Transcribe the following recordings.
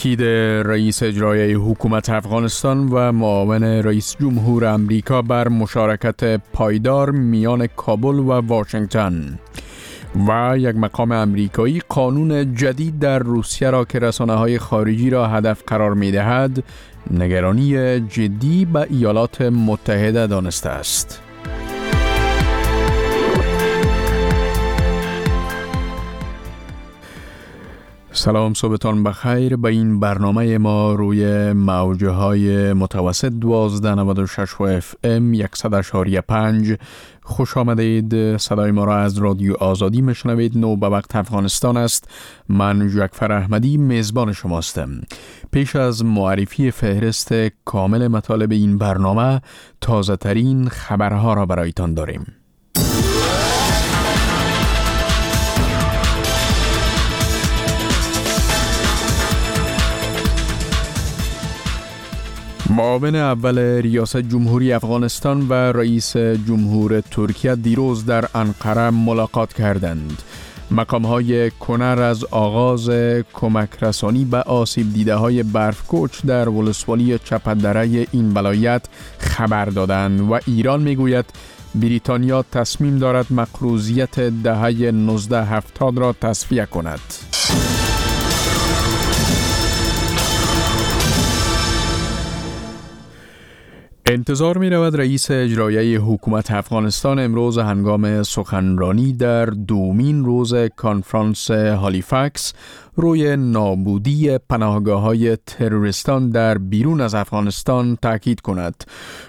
تأکید رئیس اجرایی حکومت افغانستان و معاون رئیس جمهور امریکا بر مشارکت پایدار میان کابل و واشنگتن و یک مقام امریکایی قانون جدید در روسیه را که رسانه‌های خارجی را هدف قرار می‌دهد، نگرانی جدی به ایالات متحده دانسته است. سلام، صبحتان بخیر. به این برنامه ما روی موجهای متوسط 1296 و FM 100.5 خوش آمدید. صدای ما را از رادیو آزادی میشنوید. نو به وقت افغانستان است. من جعفر احمدی میزبان شما هستم. پیش از معرفی فهرست کامل مطالب این برنامه، تازه ترین خبرها را برایتان داریم. معاون اول ریاست جمهوری افغانستان و رئیس جمهور ترکیه دیروز در انقره ملاقات کردند. مقام‌های کنر از آغاز کمک رسانی به آسیب دیده‌های برفکوچ در ولسوالی چپدره این ولایت خبر دادند و ایران میگوید بریتانیا تصمیم دارد مقروضیت دهه 1970 را تصفیه کند. انتظار می رود رئیس اجرایی حکومت افغانستان امروز هنگام سخنرانی در دومین روز کنفرانس هالیفکس روی نابودی پناهگاه‌های تروریستان در بیرون از افغانستان تاکید کند.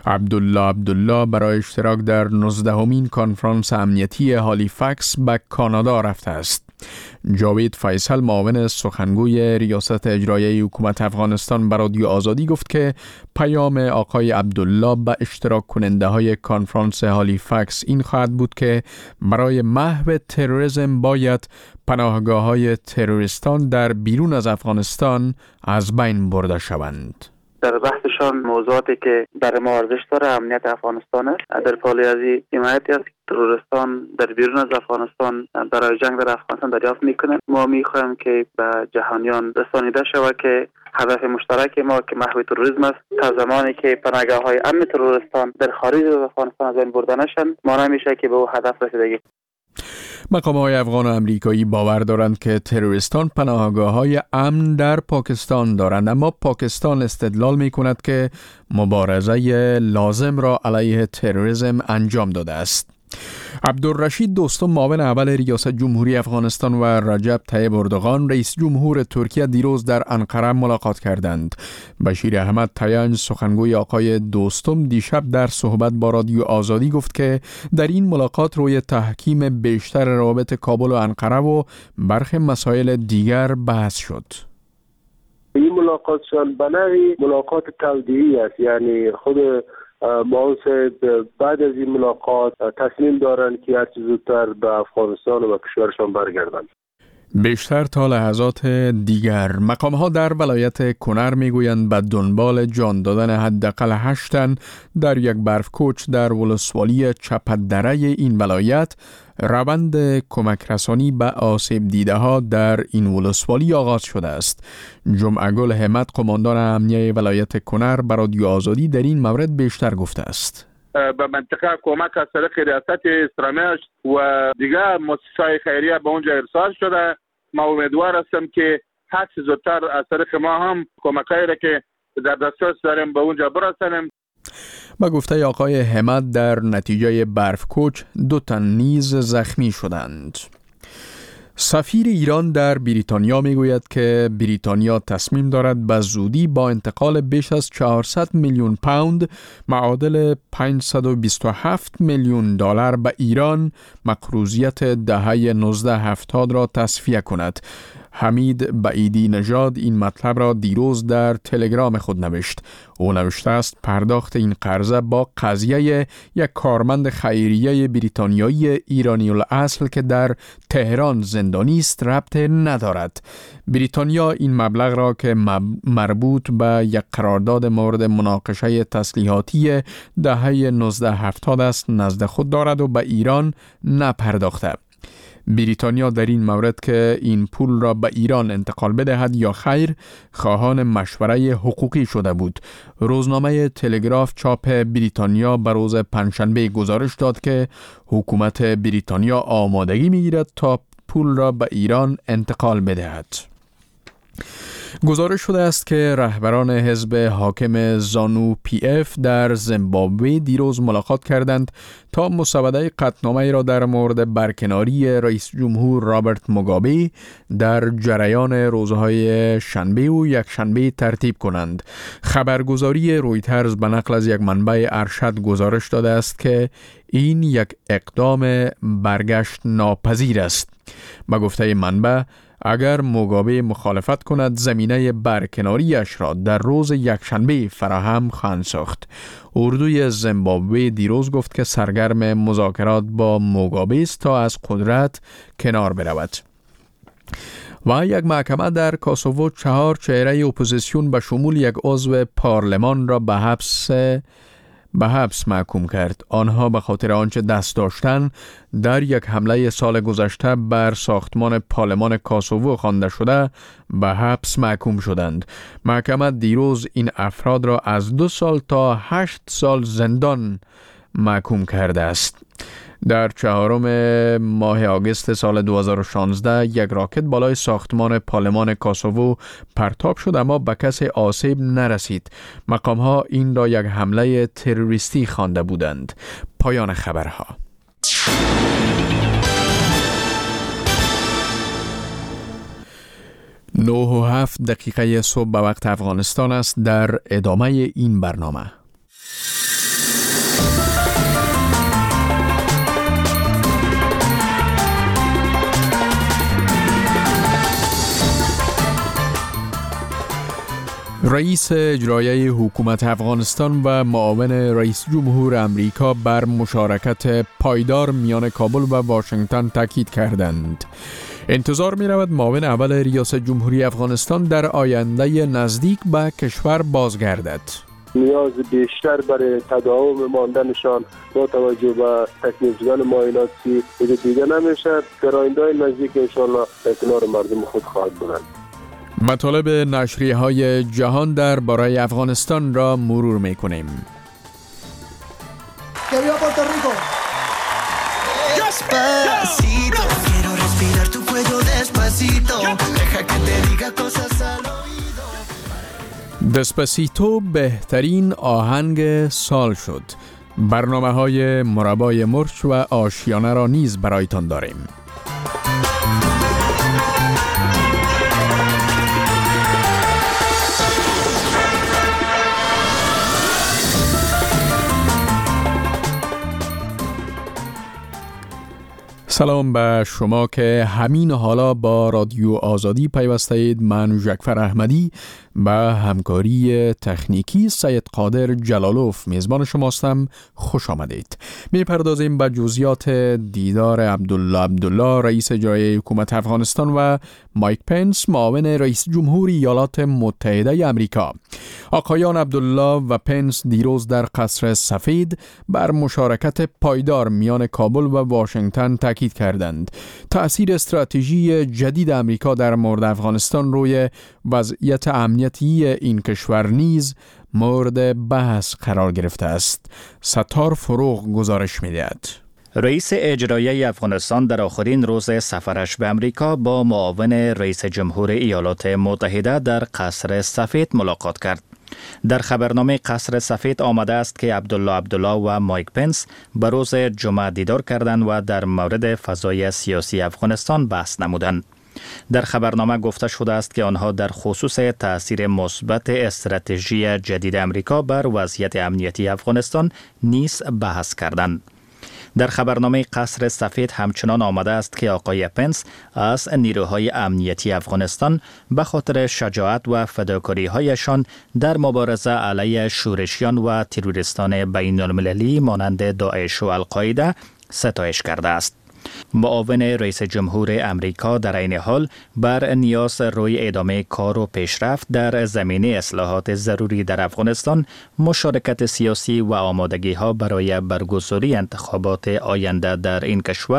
عبدالله برای اشتراک در 19مین کنفرانس امنیتی هالیفکس به کانادا رفته است. جاوید فیصل معاون سخنگوی ریاست اجرایی حکومت افغانستان به رادیو آزادی گفت که پیام آقای عبدالله به اشتراک کننده های کنفرانس هالیفکس این خواهد بود که برای محو تروریسم باید پناهگاه های تروریستان در بیرون از افغانستان از بین برده شوند. در بحثشان موضوعاتی که برای ما ارزش داره امنیت افغانستان است. در پالی از حمایتی است که تروریستان در بیرون از افغانستان برای جنگ در افغانستان دریافت میکنند. ما میخواهیم که به جهانیان رسانیده شود که هدف مشترک ما که محو تروریسم است. تا زمانی که پناهگاه‌های امن تروریستان در خارج از افغانستان از بین برده نشن، ما نمیشه که به او هدف رسیدگی. مقام‌های افغان و امریکایی باور دارند که تروریستان پناهگاه‌های امن در پاکستان دارند، اما پاکستان استدلال می‌کند که مبارزه لازم را علیه تروریسم انجام داده است. عبدالرشید دوستم معاون اول ریاست جمهوری افغانستان و رجب طیب اردوغان رئیس جمهور ترکیه دیروز در انقره ملاقات کردند. بشیر احمد تیانج سخنگوی آقای دوستم دیشب در صحبت با رادیو آزادی گفت که در این ملاقات روی تحکیم بیشتر روابط کابل و انقره و برخی مسائل دیگر بحث شد. این ملاقاتشان به نوعی ملاقات تودیعی است، یعنی خود معاون بعد از این ملاقات تصمیم دارند که هرچی زودتر به افغانستان و کشورشان برگردند. بیشتر تا لحظات دیگر مقام‌ها در ولایت کنر میگویند به دنبال جان دادن حداقل 8 تن در یک برفکوچ در ولسوالی چپدره این ولایت روند کمک رسانی به آسیب دیده ها در این ولسوالی آغاز شده است. جمعه‌گل همت قماندان امنیه ولایت کنر به رادیو آزادی در این مورد بیشتر گفته است. به منطقه کمک از طریق ریاست اسلامی و دیگر مؤسسات خیریه به اونجا ارسال شده. ما امیدوار هستم که هر چه زودتر از طریق ما هم کمکایی را که در دسترس داریم به اونجا برسانیم. با گفته آقای همت در نتیجه برفکوچ 2 تن نیز زخمی شدند. سفیر ایران در بریتانیا میگوید که بریتانیا تصمیم دارد به زودی با انتقال بیش از 400 میلیون پوند معادل 527 میلیون دلار به ایران مقروضیت دهه 1970 را تصفیه کند. حمید بعیدی نژاد این مطلب را دیروز در تلگرام خود نوشت. او نوشته است پرداخت این قرضه با قضیه یک کارمند خیریه بریتانیایی ایرانی الاصل که در تهران زندانی است ربط ندارد. بریتانیا این مبلغ را که مربوط به یک قرارداد مورد مناقشه تسلیحاتی دهه 1970 است نزد خود دارد و به ایران نپرداخته. بریتانیا در این مورد که این پول را به ایران انتقال بدهد یا خیر خواهان مشوره حقوقی شده بود. روزنامه تلگراف چاپ بریتانیا به روز پنجشنبه گزارش داد که حکومت بریتانیا آمادگی می‌گیرد تا پول را به ایران انتقال بدهد. گزارش شده است که رهبران حزب حاکم زانو پی اف در زیمبابوه دیروز ملاقات کردند تا مسوده قطعنامه را در مورد برکناری رئیس جمهور رابرت موگابه در جریان روزهای شنبه و یکشنبه ترتیب کنند. خبرگزاری رویترز به نقل از یک منبع ارشد گزارش داده است که این یک اقدام برگشت ناپذیر است. به گفته منبع اگر موگابه مخالفت کند زمینه برکناریش را در روز یکشنبه فراهم خواهند ساخت. اردوی زیمبابوه دیروز گفت که سرگرم مذاکرات با موگابه است تا از قدرت کنار برود. و یک محکمه در کاسوو 4 چهره اپوزیسیون به شمول یک عضو پارلمان را به حبس محکوم کرد. آنها به خاطر آنچه دست داشتن در یک حمله سال گذشته بر ساختمان پارلمان کاسوو خوانده شده به حبس محکوم شدند. محکمه دیروز این افراد را از 2 سال تا 8 سال زندان محکوم کرده است. در 4 ماه آگوست سال 2016 یک راکت بالای ساختمان پارلمان کاسوو پرتاب شد اما به کسی آسیب نرسید. مقام‌ها این را یک حمله تروریستی خوانده بودند. پایان خبرها. 9:07 صبح به وقت افغانستان است. در ادامه این برنامه رئیس اجرایی حکومت افغانستان و معاون رئیس جمهور امریکا بر مشارکت پایدار میان کابل و واشنگتن تاکید کردند. انتظار می رود معاون اول ریاست جمهوری افغانستان در آینده نزدیک به کشور بازگردد. نیاز بیشتر برای تداوم ماندنشان با توجه به تکمیل شدن معایناتی دیده نمیشه. در آینده نزدیک انشاءالله در کنار مردم خود خواهد بودند. مطالب نشریه‌های جهان در باره افغانستان را مرور می‌کنیم. دسپاسیتو بهترین آهنگ سال شد. برنامه‌های مربای مرچ و آشیانه را نیز برایتان داریم. سلام به شما که همین حالا با رادیو آزادی پیوسته اید. من ژکفر احمدی به همکاری تکنیکی سید قادر جلالوف میزبان شماستم. خوش آمدید. میپردازیم به جزئیات دیدار عبدالله رئیس اجرایی حکومت افغانستان و مایک پنس معاون رئیس جمهور ایالات متحده آمریکا. آقایان عبدالله و پنس دیروز در قصر سفید بر مشارکت پایدار میان کابل و واشنگتن تاکید کردند. تأثیر استراتژی جدید آمریکا در مورد افغانستان روی وضعیت امنیتی این کشور نیز مورد بحث قرار گرفته است. ستار فروغ گزارش می‌دهد. رئیس اجرایی افغانستان در آخرین روز سفرش به امریکا با معاون رئیس جمهور ایالات متحده در قصر سفید ملاقات کرد. در خبرنامه قصر سفید آمده است که عبدالله و مایک پنس به روز جمعه دیدار کردند و در مورد فضای سیاسی افغانستان بحث نمودند. در خبرنامه گفته شده است که آنها در خصوص تأثیر مثبت استراتژی جدید امریکا بر وضعیت امنیتی افغانستان نیز بحث کردند. در خبرنامه قصر سفید همچنان آمده است که آقای پنس از نیروهای امنیتی افغانستان به خاطر شجاعت و فداکاری‌هایشان در مبارزه علیه شورشیان و تروریستان بین المللی مانند داعش و القاعده ستایش کرده است. معاون رئیس جمهور امریکا در این حال بر نیاز روی ادامه کار و پیشرفت در زمینه اصلاحات ضروری در افغانستان، مشارکت سیاسی و آمادگی ها برای برگزاری انتخابات آینده در این کشور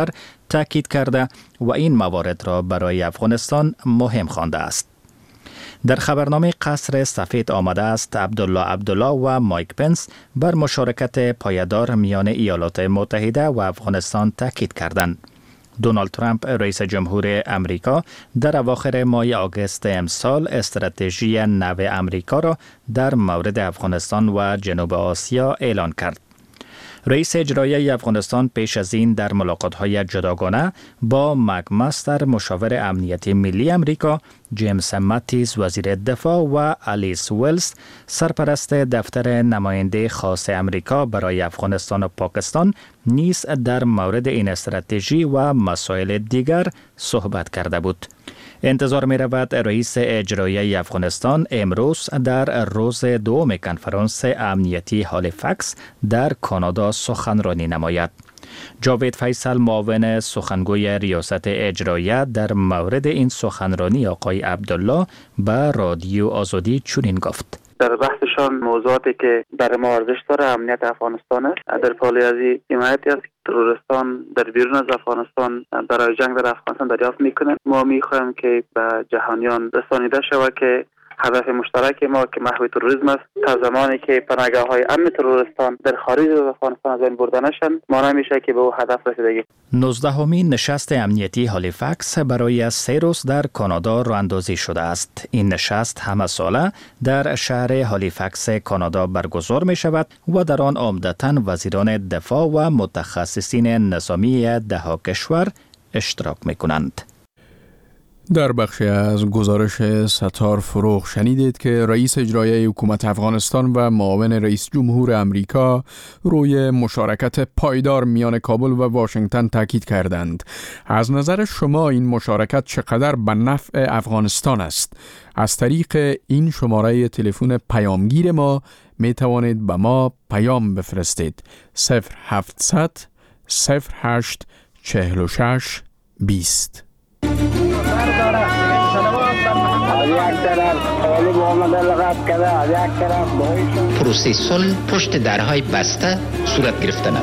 تاکید کرده و این موارد را برای افغانستان مهم خوانده است. در خبرنامه قصر سفید آمده است عبدالله و مایک پنس بر مشارکت پایدار میان ایالات متحده و افغانستان تاکید کردند. دونالد ترامپ رئیس جمهور امریکا در اواخر ماه آگوست امسال استراتژی نو امریکا را در مورد افغانستان و جنوب آسیا اعلان کرد. رئیس اجرایی افغانستان پیش از این در ملاقات‌های جداگانه با مکمستر مشاور امنیتی ملی امریکا، جیمز ماتیس وزیر دفاع و آلیس ویلز سرپرست دفتر نماینده خاص امریکا برای افغانستان و پاکستان نیز در مورد این استراتژی و مسائل دیگر صحبت کرده بود. انتظار می رود رئیس اجرایی افغانستان امروز در روز دوم کنفرانس امنیتی هالیفکس در کانادا سخنرانی نماید. جاوید فیصل معاون سخنگوی ریاست اجرایی در مورد این سخنرانی آقای عبدالله به رادیو آزادی چنین گفت: در بحثشان موضوعاتی که برای ما ارزش داره امنیت افغانستان است. در پالی از حمایتی است که تروریستان در بیرون از افغانستان برای جنگ در افغانستان دریافت میکنند. ما میخواهیم که به جهانیان رسانیده شود که هدف مشترک ما که محو تروریسم است. تا زمانی که پناهگاه‌های امن تروریستان در خارج از افغانستان از بین برده نشن، ما نمیشه که به او هدف رسیدگی. 19مین نشست امنیتی هالیفکس برای 3 روز در کانادا راه‌اندازی شده است. این نشست همه ساله در شهر هالیفکس کانادا برگزار می شود و در آن عمدتاً وزیران دفاع و متخصصین نظامی 10 کشور اشتراک می کنند. در بخشی از گزارش ستار فروغ شنیدید که رئیس اجرایی حکومت افغانستان و معاون رئیس جمهور امریکا روی مشارکت پایدار میان کابل و واشنگتن تاکید کردند. از نظر شما این مشارکت چقدر به نفع افغانستان است؟ از طریق این شماره تلفن پیامگیر ما می توانید به ما پیام بفرستید: 0700 08 46 20. پروسه صلح پشت درهای بسته صورت گرفتن.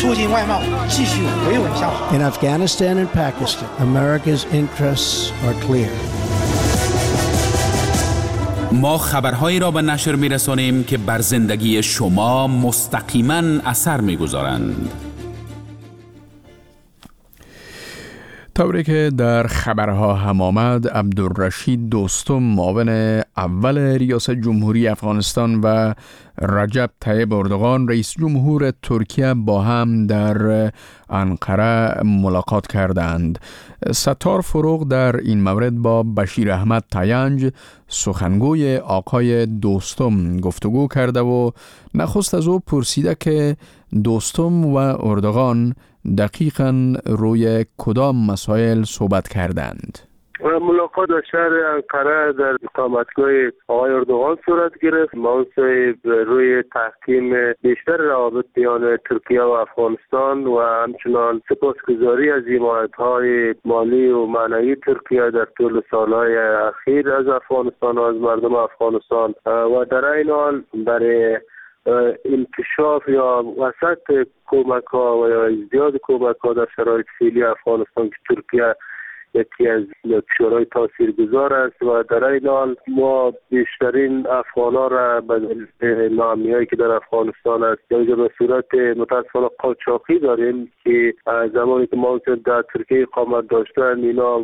In Afghanistan and Pakistan, America's interests are clear. ما خبرهایی را به نشر می‌رسانیم که بر زندگی شما مستقیما اثر می‌گذارند. طوری که در خبرها هم آمد، عبدالرشید دوستم معاون اول ریاست جمهوری افغانستان و رجب طیب اردوغان رئیس جمهور ترکیه با هم در انقره ملاقات کردند. ستار فروغ در این مورد با بشیر احمد تاینج سخنگوی آقای دوستم گفتگو کرده و نخست از او پرسیده که دوستم و اردوغان دقیقاً روی کدام مسائل صحبت کردند. ملاقات در شهر انقره در اقامتگاه آقای اردوغان صورت گرفت. موضوع روی تحکیم بیشتر روابط میان ترکیه و افغانستان و همچنان سپاسگزاری از حمایت‌های مالی و معنوی ترکیه در طول سالهای اخیر از افغانستان و از مردم افغانستان و در این حال برای انکشاف یا وسط کمک ها و یا ازدیاد کمک ها در شرایط فعلی افغانستان که ترکیه یکی از کشورهای تاثیرگذار است و در این حال ما بیشترین افغان ها را به دلیل ناامنی‌هایی که در افغانستان است یا به صورت متاسفانه قاچاقی داریم که زمانی که ما در ترکیه اقامت داشتن اینا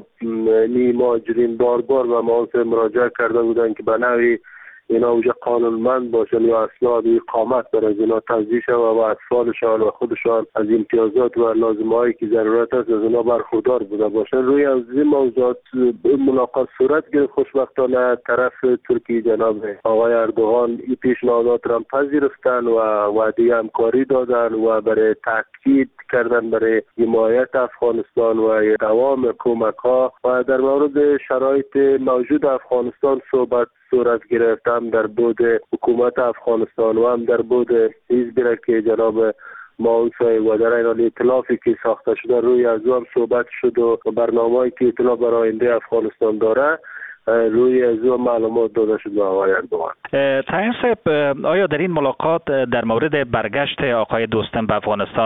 مهاجرین باربار و ما مراجعه کرده بودن که به نوعی اینا اوجه قانونمند باشن یا اسناد اقامت برای اینا توزیع شد و اطفالشان و خودشان از امتیازات و لازمه‌هایی که ضرورت است از اینا برخوردار بوده باشن. روی از این موضوعات ملاقات صورت گرفت. خوشبختانه طرف ترکیه جناب آقای اردوغان این پیشنهادات را پذیرفتن و وعده همکاری دادن و برای تاکید کردن برای حمایت افغانستان و دوام کمک‌ها و در مورد شرایط موجود افغانستان صورت گرفت، هم در بود حکومت افغانستان و هم در بود حزبی را که جناب معاون و در این حال ائتلافی که ساخته شده روی از هم صحبت شد و برنامه‌ای که ائتلاف برای آینده افغانستان داره روی از هم معلومات داده شد به آقای اردوغان. تعیین صاحب، آیا در این ملاقات در مورد برگشت آقای دوستم به افغانستان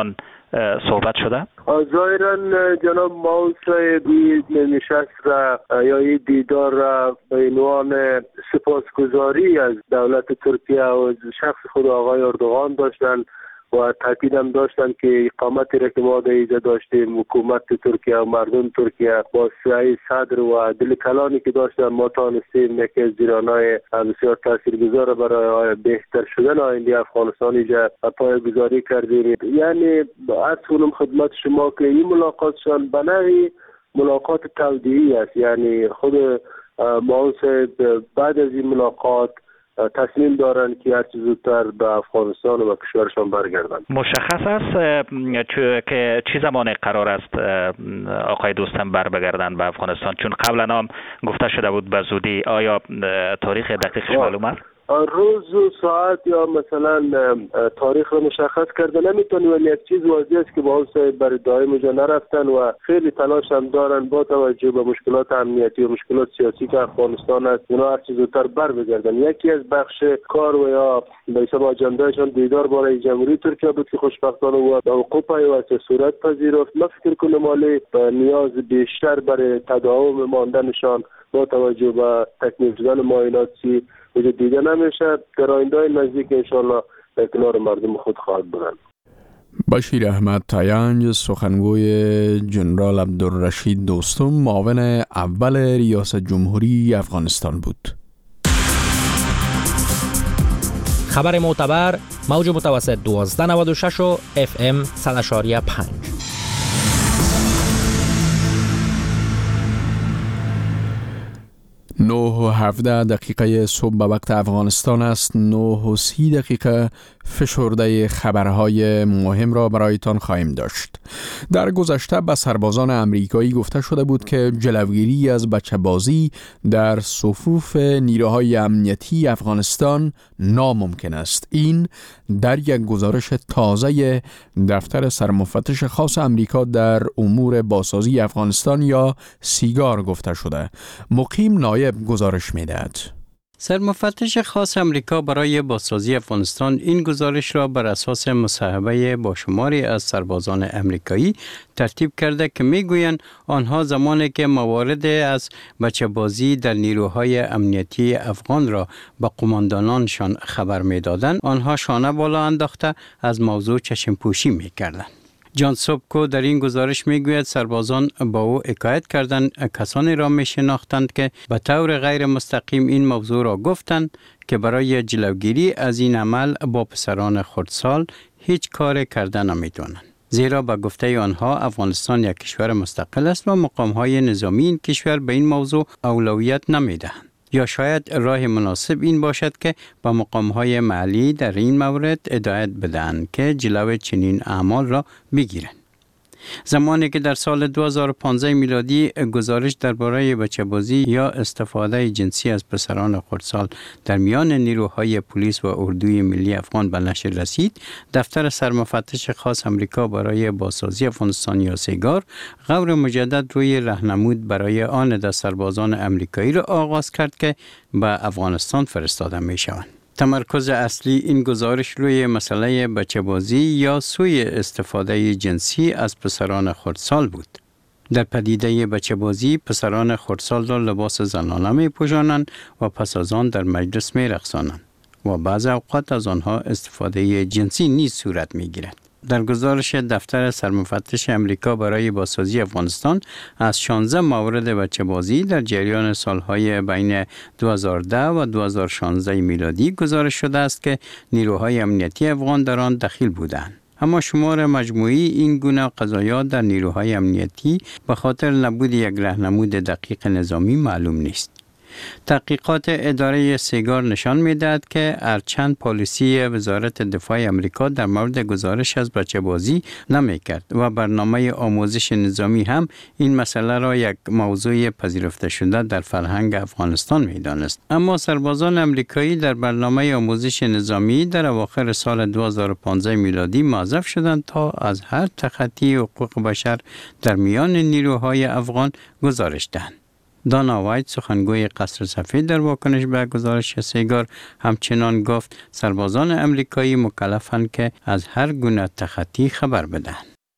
صحبت شده؟ ظاهرا جناب ماو صاحب این نشست را یا این دیدار را به عنوان سپاسگزاری از دولت ترکیه و شخص خود آقای اردوغان داشتن و تاکید هم داشتن که اقامتی را که ما در اینجا داشتیم، حکومت ترکیه و مردم ترکیه با سعی صدر و دل کلانی که داشتن، ما تانستیم یکی از جریان‌های بسیار تاثیرگذار برای بهتر شدن آینده افغانستان اینجا پایه‌گذاری کردیم. یعنی عرض کنم خدمت شما که این ملاقاتشان به نوعی ملاقات تودیعی است. یعنی خود معاون صاحب بعد از این ملاقات تصمیم دارن که هر چه زودتر به افغانستان و کشورشان برگردند. مشخص است که چه زمان قرار است آقای دوستم بگردند به افغانستان؟ چون قبلا هم گفته شده بود به زودی. آیا تاریخ دقیقش معلوم است؟ روز و ساعت یا مثلا تاریخ رو مشخص کرده نمیتونی، ولی یک چیز واضح است که با اون صاحب برای دائم اونجا نرفتن و خیلی تلاش هم دارن با توجه به مشکلات امنیتی و مشکلات سیاسی که افغانستان است اونا هر چیز زودتر بر بگردن. یکی از بخش کار و یا به حساب آجندهشان دیدار برای جمهوری ترکیه بود که خوشبختانه و به وقوع پیوسته صورت پذیرفت. من فکر کنم مالی نیاز بیشتر برای تداوم ماندنشان با توجه به تکمیل شدن معایناتی وجود دیده نمیشه. در آینده نزدیک انشالله در کنار مردم خود خواهد بودن. بشیر احمد تاینج، سخنگوی جنرال عبدالرشید دوستم، معاون اول ریاست جمهوری افغانستان بود. خبر معتبر موج متوسط 1296 و FM 100.5. 9:17 صبح به وقت افغانستان است. 9:30 فشرده خبرهای مهم را برایتان خواهیم داشت. در گذشته به سربازان امریکایی گفته شده بود که جلوگیری از بچه‌بازی در صفوف نیروهای امنیتی افغانستان ناممکن است. این در یک گزارش تازه دفتر سرمفتش خاص امریکا در امور بازسازی افغانستان یا سیگار گفته شده. مقیم نایب گزارش می‌دهد. سرمفتش خاص امریکا برای بازسازی افغانستان این گزارش را بر اساس مصاحبه با شماری از سربازان امریکایی ترتیب کرده که میگویند آنها زمانی که موارد از بچه‌بازی در نیروهای امنیتی افغان را به قماندانانشان خبر میدادند، آنها شانه بالا انداخته از موضوع چشم پوشی میکردند. جان سوبکو در این گزارش میگوید سربازان با او حکایت کردند کسانی را میشناختند که به طور غیر مستقیم این موضوع را گفتند که برای جلوگیری از این عمل با پسران خردسال هیچ کار کردن نمیتوانند. زیرا به گفته آنها افغانستان یک کشور مستقل است و مقامهای نظامی این کشور به این موضوع اولویت نمیدهند. یا شاید راه مناسب این باشد که با مقام‌های محلی در این مورد هدایت بدهند که جلوی چنین اعمال را بگیرند. زمانی که در سال 2015 میلادی گزارش درباره بچه‌بازی یا استفاده جنسی از پسران خردسال در میان نیروهای پلیس و اردوی ملی افغان به نشر رسید، دفتر سرمفتش خاص امریکا برای بازسازی افغانستان یا سیگار غور مجدد روی راهنمود برای آن از سربازان امریکایی را آغاز کرد که به افغانستان فرستاده می شوند. تمرکز اصلی این گزارش روی مسئله بچه‌بازی یا سوء استفاده جنسی از پسران خردسال بود. در پدیده بچه‌بازی پسران خردسال را لباس زنانه می پوشانند و پس از آن در مجلس می رقصانند و بعض اوقات از آنها استفاده جنسی نیز صورت می گیرد. در گزارش دفتر سرمفتش امریکا برای بازسازی افغانستان از 16 مورد بچه‌بازی در جریان سالهای بین 2010 و 2016 میلادی گزارش شده است که نیروهای امنیتی افغان در آن دخیل بودند. اما شمار مجموعی این گونه قضایات در نیروهای امنیتی به خاطر نبود یک راهنمود دقیق نظامی معلوم نیست. تحقیقات اداره سیگار نشان می‌دهد که هرچند پالیسی وزارت دفاع آمریکا در مورد گزارش از بچه‌بازی نمی‌کرد و برنامه آموزش نظامی هم این مسئله را یک موضوع پذیرفته شده در فرهنگ افغانستان می‌دانست، اما سربازان آمریکایی در برنامه آموزش نظامی در اواخر سال 2015 میلادی موظف شدند تا از هر تخطی حقوق بشر در میان نیروهای افغان گزارش دهند. دانا وایت، سخنگوی قصر سفید، در واکنش به گزارش سیگار همچنان گفت سربازان امریکایی مکلفند که از هر گونه تخطی خبر بدهند.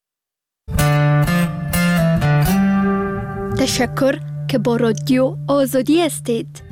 تشکر که با رادیو آزادی هستید.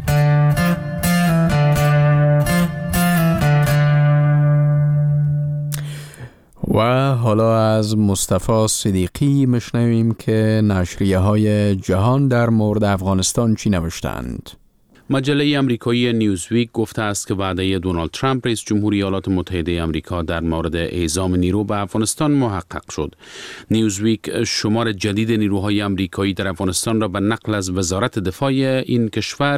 و حالا از مصطفی صدیقی میشنویم که نشریه های جهان در مورد افغانستان چی نوشتند. مجله آمریکایی نیوزویک گفته است که وعده دونالد ترامپ رئیس جمهور ایالات متحده آمریکا در مورد اعزام نیرو به افغانستان محقق شد. نیوزویک شمار جدید نیروهای آمریکایی در افغانستان را به نقل از وزارت دفاع این کشور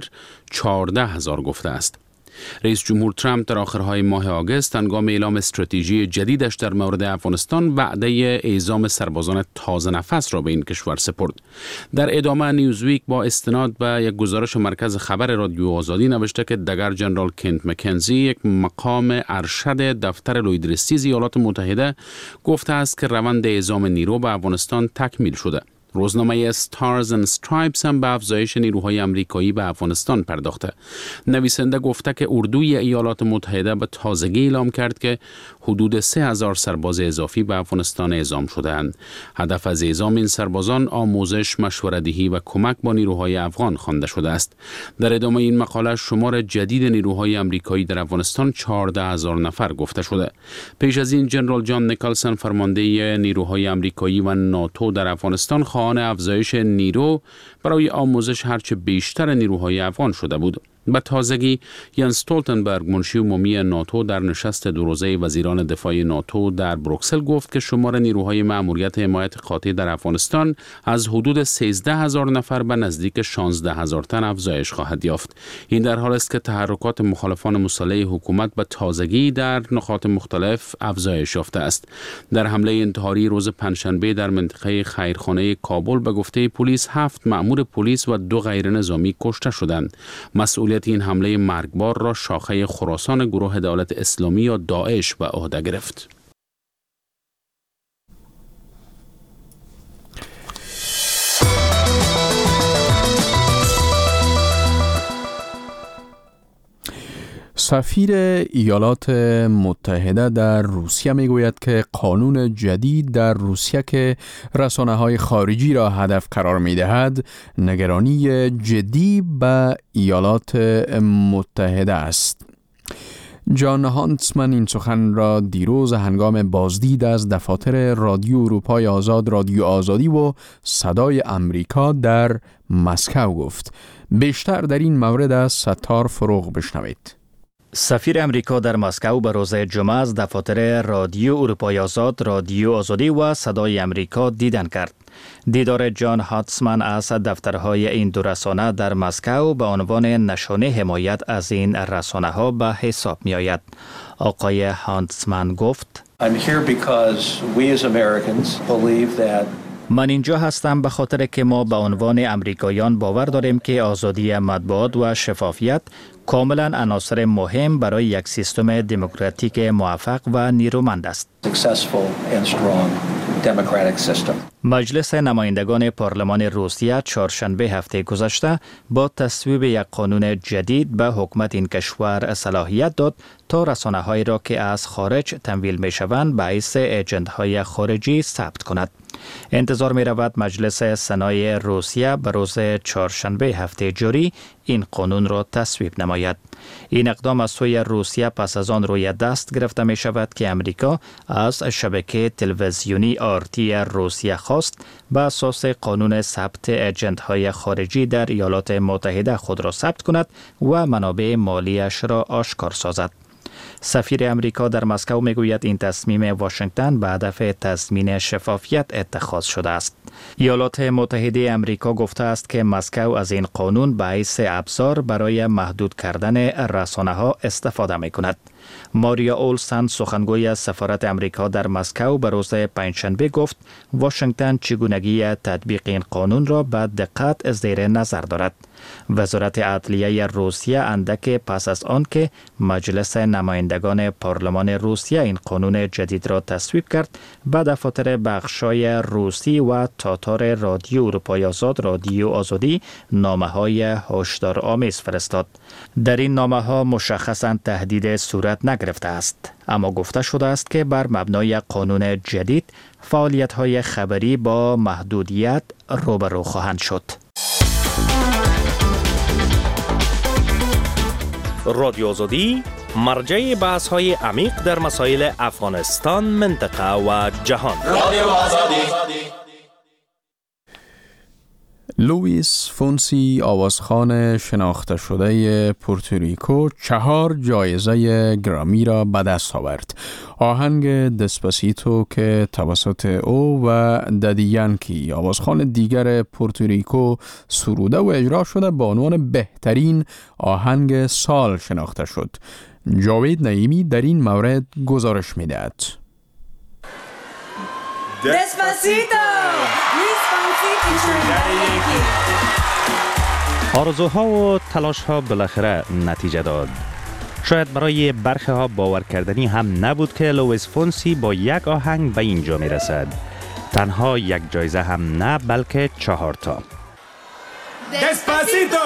14,000 گفته است. رئیس جمهور ترامپ در آخرهای ماه آگوست هنگام اعلام استراتژی جدیدش در مورد افغانستان وعده اعزام سربازان تازه نفس را به این کشور سپرد. در ادامه نیوزویک با استناد به یک گزارش مرکز خبر رادیو آزادی نوشته که دگر جنرال کنت مکنزی، یک مقام ارشد دفتر لویدرستیز ایالات متحده، گفته است که روند اعزام نیرو به افغانستان تکمیل شده. روزنامه Stars and Stripes هم به افزایش نیروهای آمریکایی به افغانستان پرداخته. نویسنده گفته که اردوی ایالات متحده به تازگی اعلام کرد که حدود 3,000 سرباز اضافی به افغانستان اعزام شده‌اند. هدف از اعزام این سربازان آموزش، مشوره‌دهی و کمک با نیروهای افغان خوانده شده است. در ادامه این مقاله شمار جدید نیروهای آمریکایی در افغانستان 14,000 نفر گفته شده. پیش از این جنرال جان نیکلسون، فرمانده نیروهای آمریکایی و ناتو در افغانستان، خواهان افزایش نیرو برای آموزش هرچه بیشتر نیروهای افغان شده بود. به تازگی یانس استولتنبرگ، منشی عمومی ناتو، در نشست دو روزه وزیران دفاع ناتو در بروکسل گفت که شمار نیروهای مأموریت حمایت قاطع در افغانستان از حدود 13,000 نفر به نزدیک 16,000 تن افزایش خواهد یافت. این در حالی است که تحرکات مخالفان مسلح حکومت به تازگی در نقاط مختلف افزایش یافته است. در حمله انتحاری روز پنجشنبه در منطقه خیرخانه کابل به گفته پلیس 7 مأمور پلیس و 2 غیر نظامی کشته شدند. مسئولیت این حمله مرگبار را شاخه خراسان گروه دولت اسلامی یا داعش به عهده گرفت. سفیر ایالات متحده در روسیه میگوید که قانون جدید در روسیه که رسانه‌های خارجی را هدف قرار می‌دهد، نگرانی جدی به ایالات متحده است. جان هانتسمن این سخن را دیروز هنگام بازدید از دفاتر رادیو اروپای آزاد، رادیو آزادی و صدای امریکا در مسکو گفت. بیشتر در این مورد از ستار فروغ بشنوید. سفیر امریکا در مسکو به روز جمعه از دفاتر رادیو اروپای آزاد، رادیو آزادی و صدای امریکا دیدن کرد. دیدار جان هانتسمن از دفترهای این دو رسانه در مسکو به عنوان نشانه حمایت از این رسانه‌ها به حساب می آید. آقای هانتسمن گفت: من اینجا هستم به خاطر که ما به عنوان امریکایان باور داریم که آزادی مطبوعات و شفافیت کاملا عناصر مهم برای یک سیستم دموکراتیک موفق و نیرومند است. مجلس نمایندگان پارلمان روسیه چهارشنبه هفته گذشته با تصویب یک قانون جدید به حکومت این کشور صلاحیت داد تا رسانه‌هایی را که از خارج تمویل می‌شوند به حیث ایجنت‌های خارجی ثبت کند. انتظار می رود مجلس سنای روسیه به روز چهارشنبه هفته جاری این قانون را تصویب نماید. این اقدام از سوی روسیه پس از آن روی دست گرفته می شود که امریکا از شبکه تلویزیونی آرتی روسیه خواست به اساس قانون ثبت ایجنت‌های خارجی در ایالات متحده خود را ثبت کند و منابع مالیش را آشکار سازد. سفیر امریکا در مسکو میگوید این تصمیم واشنگتن به هدف تضمین شفافیت اتخاذ شده است. ایالات متحده امریکا گفته است که مسکو از این قانون به حیث ابزار برای محدود کردن رسانه‌ها استفاده می‌کند. ماریا اولسن، سخنگوی سفارت امریکا در مسکو، به روز پنجشنبه گفت واشنگتن چگونگی تطبیق این قانون را به دقت زیر نظر دارد. وزارت عدلیه روسیه اندک پس از آن که مجلس نمایندگان پارلمان روسیه این قانون جدید را تصویب کرد، به دفاتر بخشای روسی و تاتار رادیو اروپای آزاد، رادیو آزادی نامه‌های هشدارآمیز فرستاد. در این نامه‌ها مشخصاً تهدید صورت نگرفته است، اما گفته شده است که بر مبنای قانون جدید فعالیت‌های خبری با محدودیت روبرو خواهند شد. رادیو آزادی مرجع بحث های عمیق در مسائل افغانستان، منطقه و جهان. رادیو آزادی. لوئیس فونسی، آوازخوان شناخته شده پورتوریکو، 4 جایزه گرامی را به دست آورد. آهنگ دسپاسیتو که توسط او و دادی یانکی، آوازخوان دیگر پورتوریکو، سروده و اجرا شده، با عنوان بهترین آهنگ سال شناخته شد. جاوید نعیمی در این مورد گزارش می‌دهد. Despacito! Luis Fonsi featuring Daddy Yankee. آرزوها و تلاش‌ها بالاخره نتیجه داد. شاید برای برخی ها باور کردنی هم نبود که لوئیس فونسی با یک آهنگ به اینجا میرسد. تنها یک جایزه هم نه، بلکه 4 تا. Despacito!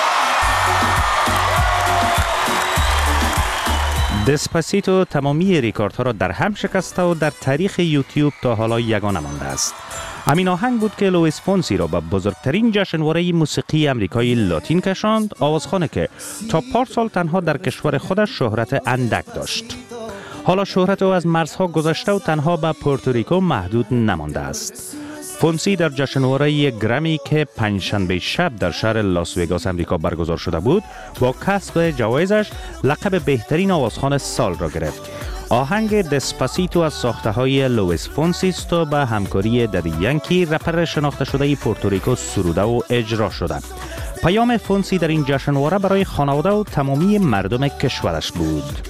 دسپاسیتو تمامی ریکاردها را در هم شکسته و در تاریخ یوتیوب تا حالا یگانه مانده است. همین آهنگ بود که لوئیس فونسی را به بزرگترین جشنواره موسیقی امریکای لاتین کشاند، آوازخوانی که تا پارسال تنها در کشور خودش شهرت اندک داشت. حالا شهرت او از مرزها گذشته و تنها به پورتوریکو محدود نمانده است. فونسی در جشنواره گرمی که پنجشنبه شب در شهر لاس وگاس امریکا برگزار شده بود، با کسب جوایزش لقب بهترین آوازخوان سال را گرفت. آهنگ دسپاسیتو از ساخته‌های لوئیس فونسی است و به همکاری دادی یانکی، رپر شناخته شده پورتوریکو، سروده و اجرا شده. پیام فونسی در این جشنواره برای خانواده و تمامی مردم کشورش بود.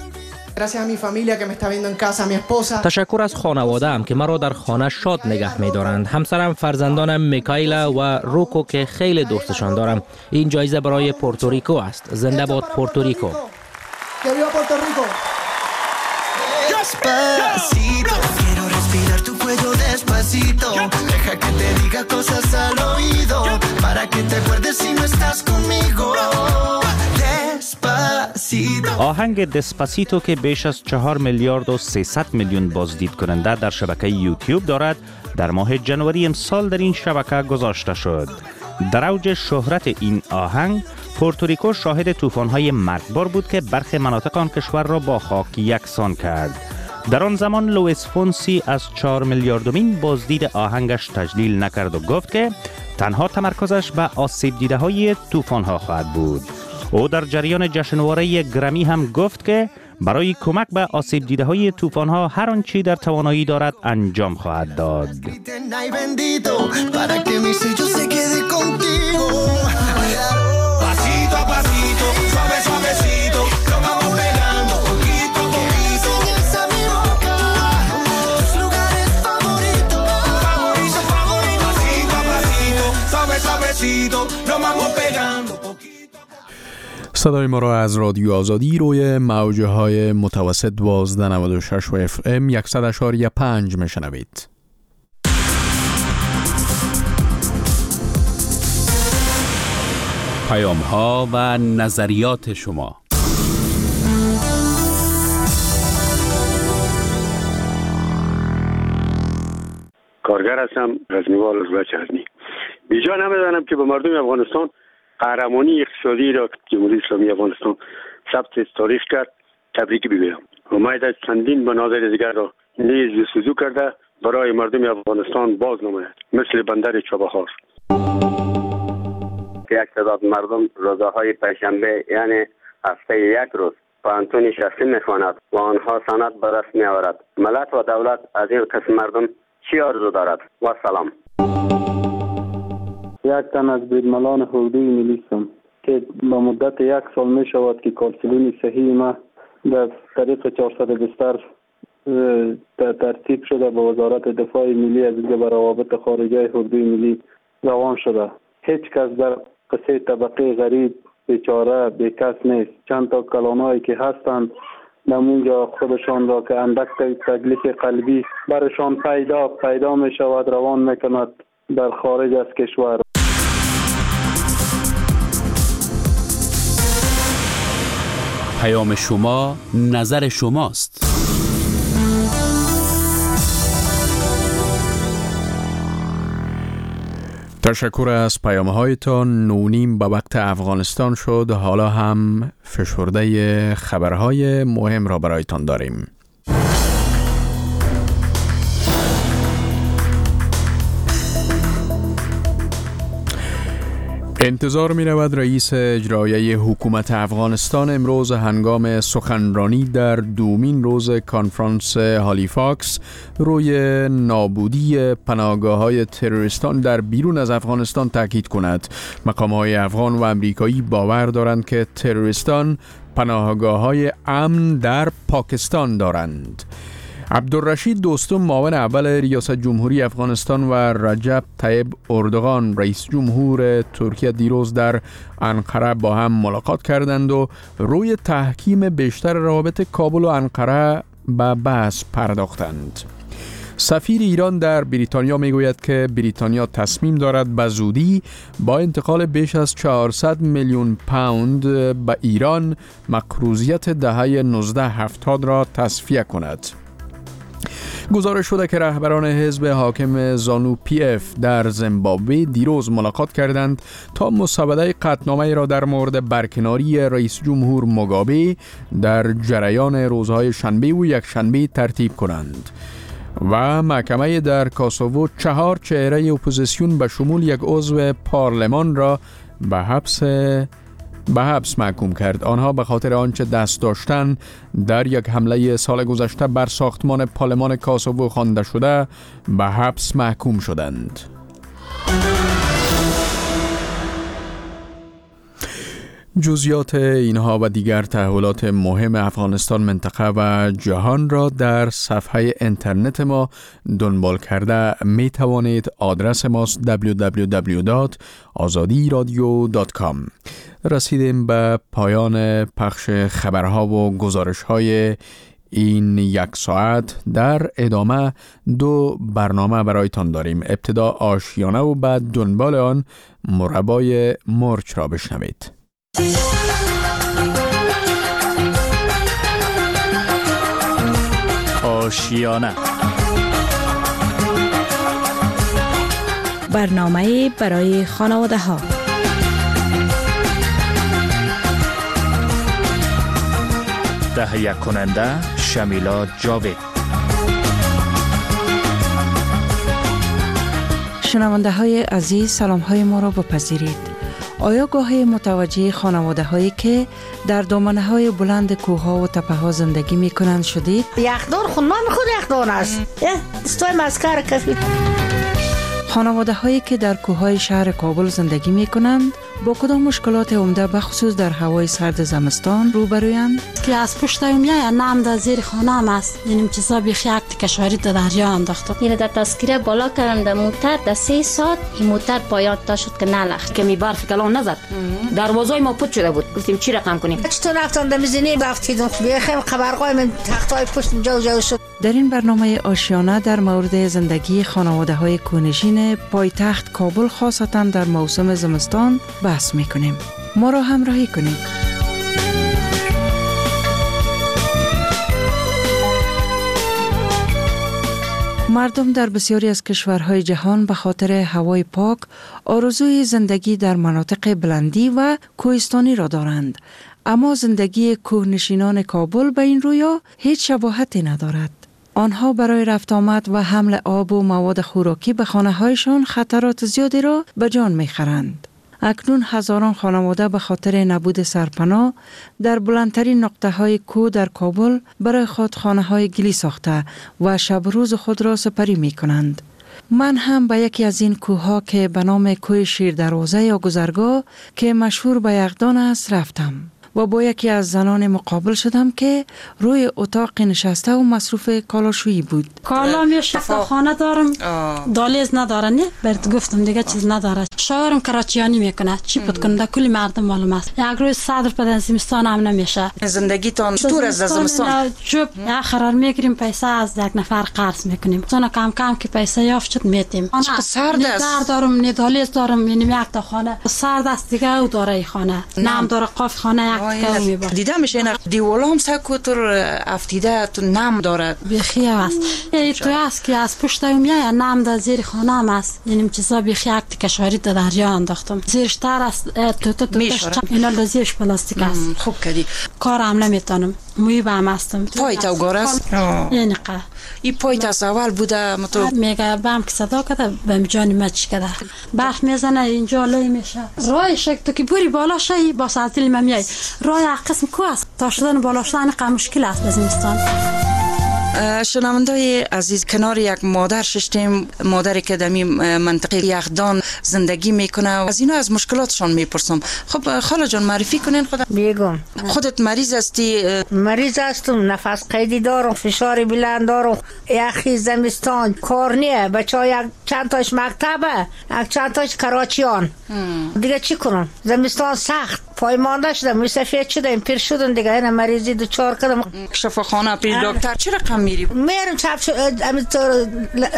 تشکر از خانواده‌ام که مرا در خانه شاد نگه می‌دارند. همسرم، فرزندانم میکائیلا و روکو که خیلی دوستشان دارم. این جایزه برای پورتوریکو است. زنده باد پورتوریکو. Despacito, quiero respirar tu cuello despacito. Deja que te diga cosas al oído, para que te acuerdes si no estás conmigo. Despacito. آهنگ دسپاسیتو که بیش از 4 میلیارد و 300 میلیون بازدید کننده در شبکه یوتیوب دارد، در ماه جنوری امسال در این شبکه گذاشته شد. در اوج شهرت این آهنگ، پورتوریکو شاهد طوفان‌های مرگبار بود که برخی مناطق آن کشور را با خاک یکسان کرد. در آن زمان لوئیس فونسی از 4 میلیاردمین بازدید آهنگش تجلیل نکرد و گفت که تنها تمرکزش به آسیب دیده‌های طوفان‌ها خواهد بود. او در جریان جشنواره گرمی هم گفت که برای کمک به آسیب دیده‌های طوفان‌ها هر آنچه در توانایی دارد انجام خواهد داد. صدای ما را از رادیو آزادی روی موجه های متوسط 1296 و FM 100.5 میشنوید. پیام ها و نظریات شما. کارگر هستم، غزنیوال از غزنی. بیجا نمیدانم که به مردم افغانستان قهرمانی اقتصادی را جمهوری اسلامی افغانستان ثبت تاریخ کرد تبریک بگویم. امید است چندین مناظر دیگر را نیز جستجو کرده برای مردم افغانستان باز نماید، مثل بندر چابهار. یک تعداد مردم روزهای پنجشنبه یعنی هفته یک روز پانتون شخصی میخواند و آنها سند به دست میآورد. ملت و دولت از این قسم مردم چی آرزو دارد؟ و سلام. یک تن از بیرملان حقوقی ملی هستم که با مدت 1 سال می شود که کارسلون صحیح ما در طریق 420 ترتیب شده به وزارت دفاع ملی از به روابط خارجه حقوقی ملی روان شده. هیچ کس در قصه طبقه غریب بیچاره بیکس نیست. چند تا کلانایی که هستند نمونجا خودشان را که اندک تکلیف قلبی برشان پیدا می شود روان می کند در خارج از کشور. پیام شما نظر شماست. تشکر از پیام‌هایتان. 9:30 به وقت افغانستان شد. حالا هم فشرده خبرهای مهم را برایتان داریم. انتظار می رود رئیس اجرایی حکومت افغانستان امروز هنگام سخنرانی در دومین روز کنفرانس هالیفاکس روی نابودی پناهگاه‌های تروریستان در بیرون از افغانستان تاکید کند. مقام‌های افغان و امریکایی باور دارند که تروریستان پناهگاه‌های امن در پاکستان دارند. عبدالرشید دوستم معاون اول ریاست جمهوری افغانستان و رجب طیب اردوغان رئیس جمهور ترکیه دیروز در انقره با هم ملاقات کردند و روی تحکیم بیشتر روابط کابل و انقره به بحث پرداختند. سفیر ایران در بریتانیا میگوید که بریتانیا تصمیم دارد به زودی با انتقال بیش از 400 میلیون پوند به ایران مقروضیت دهه 1970 را تصفیه کند. گزارش شده که رهبران حزب حاکم زانو پی اف در زیمبابوه دیروز ملاقات کردند تا مسوده قطعنامه را در مورد برکناری رئیس جمهور موگابه در جریان روزهای شنبه و یکشنبه ترتیب کنند. و محکمه در کاسوو 4 چهره اپوزیسیون به شمول یک عضو پارلمان را به حبس محکوم کرد. آنها به خاطر آنچه دست داشتن در یک حمله سال گذشته بر ساختمان پارلمان کاسوو خوانده شده به حبس محکوم شدند. جزئیات اینها و دیگر تحولات مهم افغانستان، منطقه و جهان را در صفحه اینترنت ما دنبال کرده می توانید. آدرس ماست www.azadiradio.com. رسیدیم به پایان پخش خبرها و گزارش‌های این یک ساعت. در ادامه 2 برنامه برایتان داریم. ابتدا آشیانه و بعد دنبال آن مربای مرچ را بشنوید. آشیانه، برنامه برای خانواده ها. تهیه کننده شمیلا جاوید. شنونده های عزیز، سلام های ما را بپذیرید. آیا گاهی متوجه خانواده هایی که در دامنه های بلند کوه ها و تپه ها زندگی می کنند شدید؟ یخدان خود نام خود یخدان است. دستای مسکر کفید. خانواده هایی که در کوه های شهر کابل زندگی می کنند با کدام مشکلات عمده بخصوص در هوای سرد زمستان روبرویند؟ که از پشت میای نام در زیر خانه هم است. یعنی چیزا بیخیاک کشوری در دریا انداخته. یعنی در تذکره بالا کردم در موتر در 3 ساعت این موتر پایان تا شد که نلخت. که می برف کلان نزد. دروازه ما پوت شده بود. گفتیم چی رقم کنیم؟ چطور رفتن در میزنی رفتیدم بیخیم خبرگاه من تختای پشت جو شد. در این برنامه آشیانه در مورد زندگی خانواده های کوهنشین پایتخت کابل خاصتا در موسم زمستان بحث میکنیم. ما را همراهی کنید. مردم در بسیاری از کشورهای جهان به خاطر هوای پاک آرزوی زندگی در مناطق بلندی و کوهستانی را دارند. اما زندگی کوهنشینان کابل به این رویا هیچ شباهتی ندارد. آنها برای رفت آمد و حمل آب و مواد خوراکی به خانه‌هایشان خطرات زیادی را به جان می‌خرند. اکنون هزاران خانواده به خاطر نبود سرپناه در بلندترین نقطه‌های کوه در کابل برای خود خانه‌های گلی ساخته و شب روز خود را سپری می‌کنند. من هم به یکی از این کوه‌ها که به نام کوه شیر دروازه یا گذرگاه که مشهور به یغدان است رفتم و با یکی از زنان مقابل شدم که روی اتاق نشسته و مصروف کالاشویی بود. کالا میشه خانه دارم دالیز نداره نه برات گفتم دیگه چیز نداره. شاورم کراچیانی میکنه چی پد کنه کلی مردم معلوم است. یک روز صدر پدن زمستان هم نمیشه. زندگی تان دور از زمستان چوب قرار میگیریم پیسه از یک نفر قرض میکنیم. چون کم کم که پیسه یافت میتیم. چقدر سرد است. دارم ندالیز دارم یعنی یک تا خانه سرد است دیگه او داره خانه. نام داره قاف خانه دیده میشه اینا دیوالا هم سکوتر افتیده تو نم داره بیخی است تو است که از پشت میای نم در زیر خانه هم است یعنی چیزا بیخی اکت کشوری در دریا انداختم زیرش تر است تو اینا لزیش پلاستیک است خوب کردی کارم نمیتونم موی به هم هستم پایت او گار است یعنی قه این پایت از اول بوده متو میگه بهم که صدا کده بهم جانی مچ کده برف میزنه اینجا لای میشه رای شک تو که بوری بالا شی با ساعتی میای رای قسم کو است تا شدن بالا شدن قه مشکل است بزمستان شنوندای عزیز کنار یک مادر ششتیم مادری که در منطقه یخدان زندگی میکنه از اینا از مشکلاتشان میپرسم خب خاله جان معرفی کنین خودت بیگم خودت مریض هستی مریض هستم نفس قیدی دارم فشار بلند دارم یخی زمستان کار نیه بچه یک چند تاش مکتبه یک چند تاش کراچیان دیگه چی کنم زمستان سخت پایمانده شدم می سفید شدم پیر شدم دیگه این مریضی دوچار کردم شفاخانه پیش دکتر چه رقم میری میرم چپ شد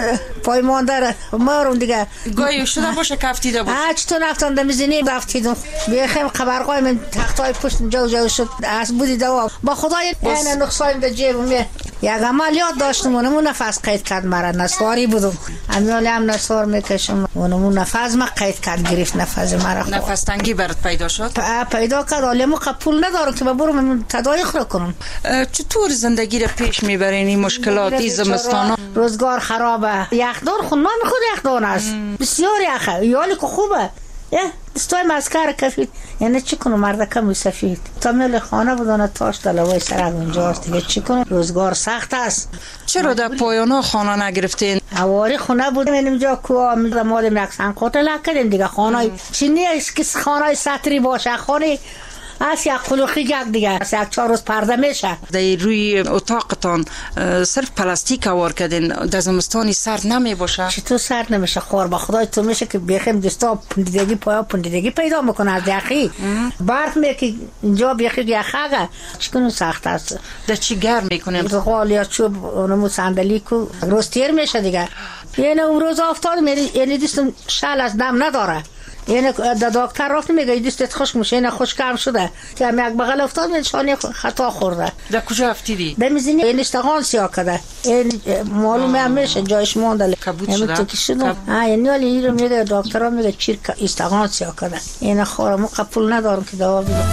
پایمانده میرم دیگه گاهی شده باشه کفتیده باشه چطور رفتم دمیزینی رفتیدم بیخیم خبرگاه من تختای پشتم جو شد از بودی دوا با خدای این نقصایم در جیبم یک عملیات داشتم اونمون نفس قید کرد مرا نسواری بودم امیالی هم نسوار میکشم اونمون نفس ما قید کرد گرفت نفس مرا نفس تنگی برات پیدا شد پیدا کرد ولی ما پول ندارم که برم تدارک رو کنم چطور زندگی رو پیش میبرین این مشکلاتی زمستانا روزگار خرابه یخدان خود نام خود یخدان است بسیار یخه یالی که خوبه دستای مسکر کفید یعنی چی کنم مردکم سفید تا میل خانه بودن تاش دلوای سرم اینجاست دیگه چی کنم روزگار سخت است چرا در پایانا خانه نگرفتین اواری خونه بودم اینجا کوه مال مکسن قتل کردیم دیگه خانه چینی است که خانه سطری باشه خانه از یک قلوخی یک دیگه از یک 4 روز پرده میشه در روی اتاقتان صرف پلاستیک آور کردین در زمستانی سرد نمی باشه چطور سرد نمیشه خور با خدای تو میشه که بخیم دستا پوندیدگی پایا پوندیدگی پیدا میکنه از یخی برف میگه اینجا بخی یخه چیکونو سخت است در چی گرم میکنیم زغال یا چوب اونمو صندلی کو روز تیر میشه دیگه یعنی اون روز افتاد یعنی دستم شل از دم نداره یعنی دکتر رفت میگه دستت خشک میشه اینا خشکم شده که هم یک بغل افتاد نشانی خطا خورده در کجا افتیدی در میزنی این اشتغال سیاه کرده این معلومه هم میشه جایش مونده کبود شده یعنی ولی این رو میگه دکتر میگه چیر اشتغال سیاه کرده این خورم قبول ندارم که دوا بدم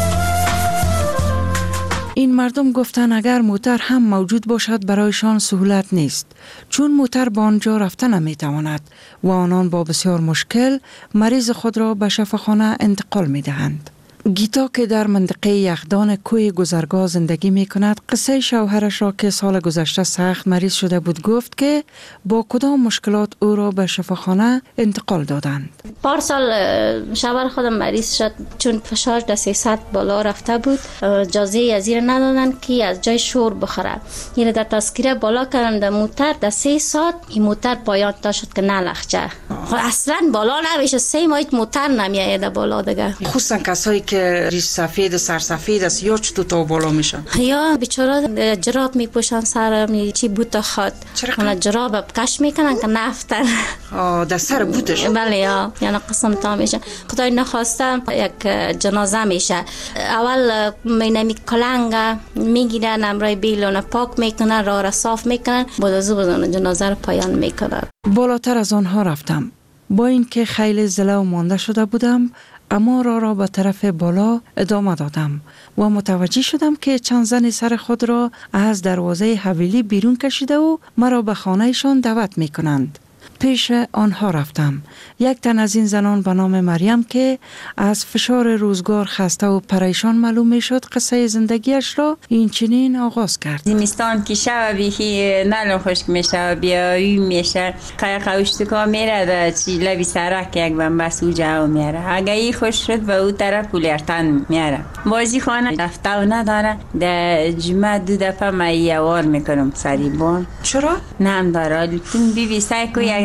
این مردم گفتن اگر موتر هم موجود باشد برایشان سهولت نیست چون موتر به آنجا رفتن نمیتواند و آنان با بسیار مشکل مریض خود را به شفاخانه انتقال میدهند. گیتا که در منطقه یخدان کوی گذرگاه زندگی می کند قصه شوهرش را که سال گذشته سخت مریض شده بود گفت که با کدام مشکلات او را به شفاخانه انتقال دادند. پارسال شوهر خودم مریض شد چون فشارش در 300 بالا رفته بود اجازه ازیر ندادن که از جای شور بخوره یعنی در تذکره بالا کردن در موتر در 3 ساعت این موتر پایان تا شد که نلخچه اصلا بالا نمیشه 3 ماه موتر نمیاد بالا دیگه خصوصا کسایی که ریش سفید سر سفید است یا چطور تا بالا میشن یا بیچاره جراب میپوشن سر چی بوت خود اون جراب کش میکنن که نفتن در سر بوتش بله یعنی قسم تا میشه خدای نخواسته یک جنازه میشه اول مینمی کلنگ میگیرن امرای بیلون پاک میکنن راه را صاف میکنن بعد از اون جنازه رو پایان میکنن. بالاتر از آنها رفتم با اینکه خیلی زله و مانده شده بودم اما را به طرف بالا ادامه دادم و متوجه شدم که چند زن سر خود را از دروازه حویلی بیرون کشیده و مرا به خانهشان دعوت می کنند. پیش آنها رفتم. یک تن از این زنان به نام مریم که از فشار روزگار خسته و پریشان معلوم می شد قصه زندگیش را این چنین آغاز کرد. زمستان که شب بیخی نلو خشک میشه و بیایی میشه قوشتکا میره در لبی سرک یک بس او جاو میره اگه ای خوش شد به او طرف پولیرتن میره بازی خانه رفته و نداره در جمعه 2 دفعه من یوار میکنم سریبان چرا؟ نم داره بی سای که یک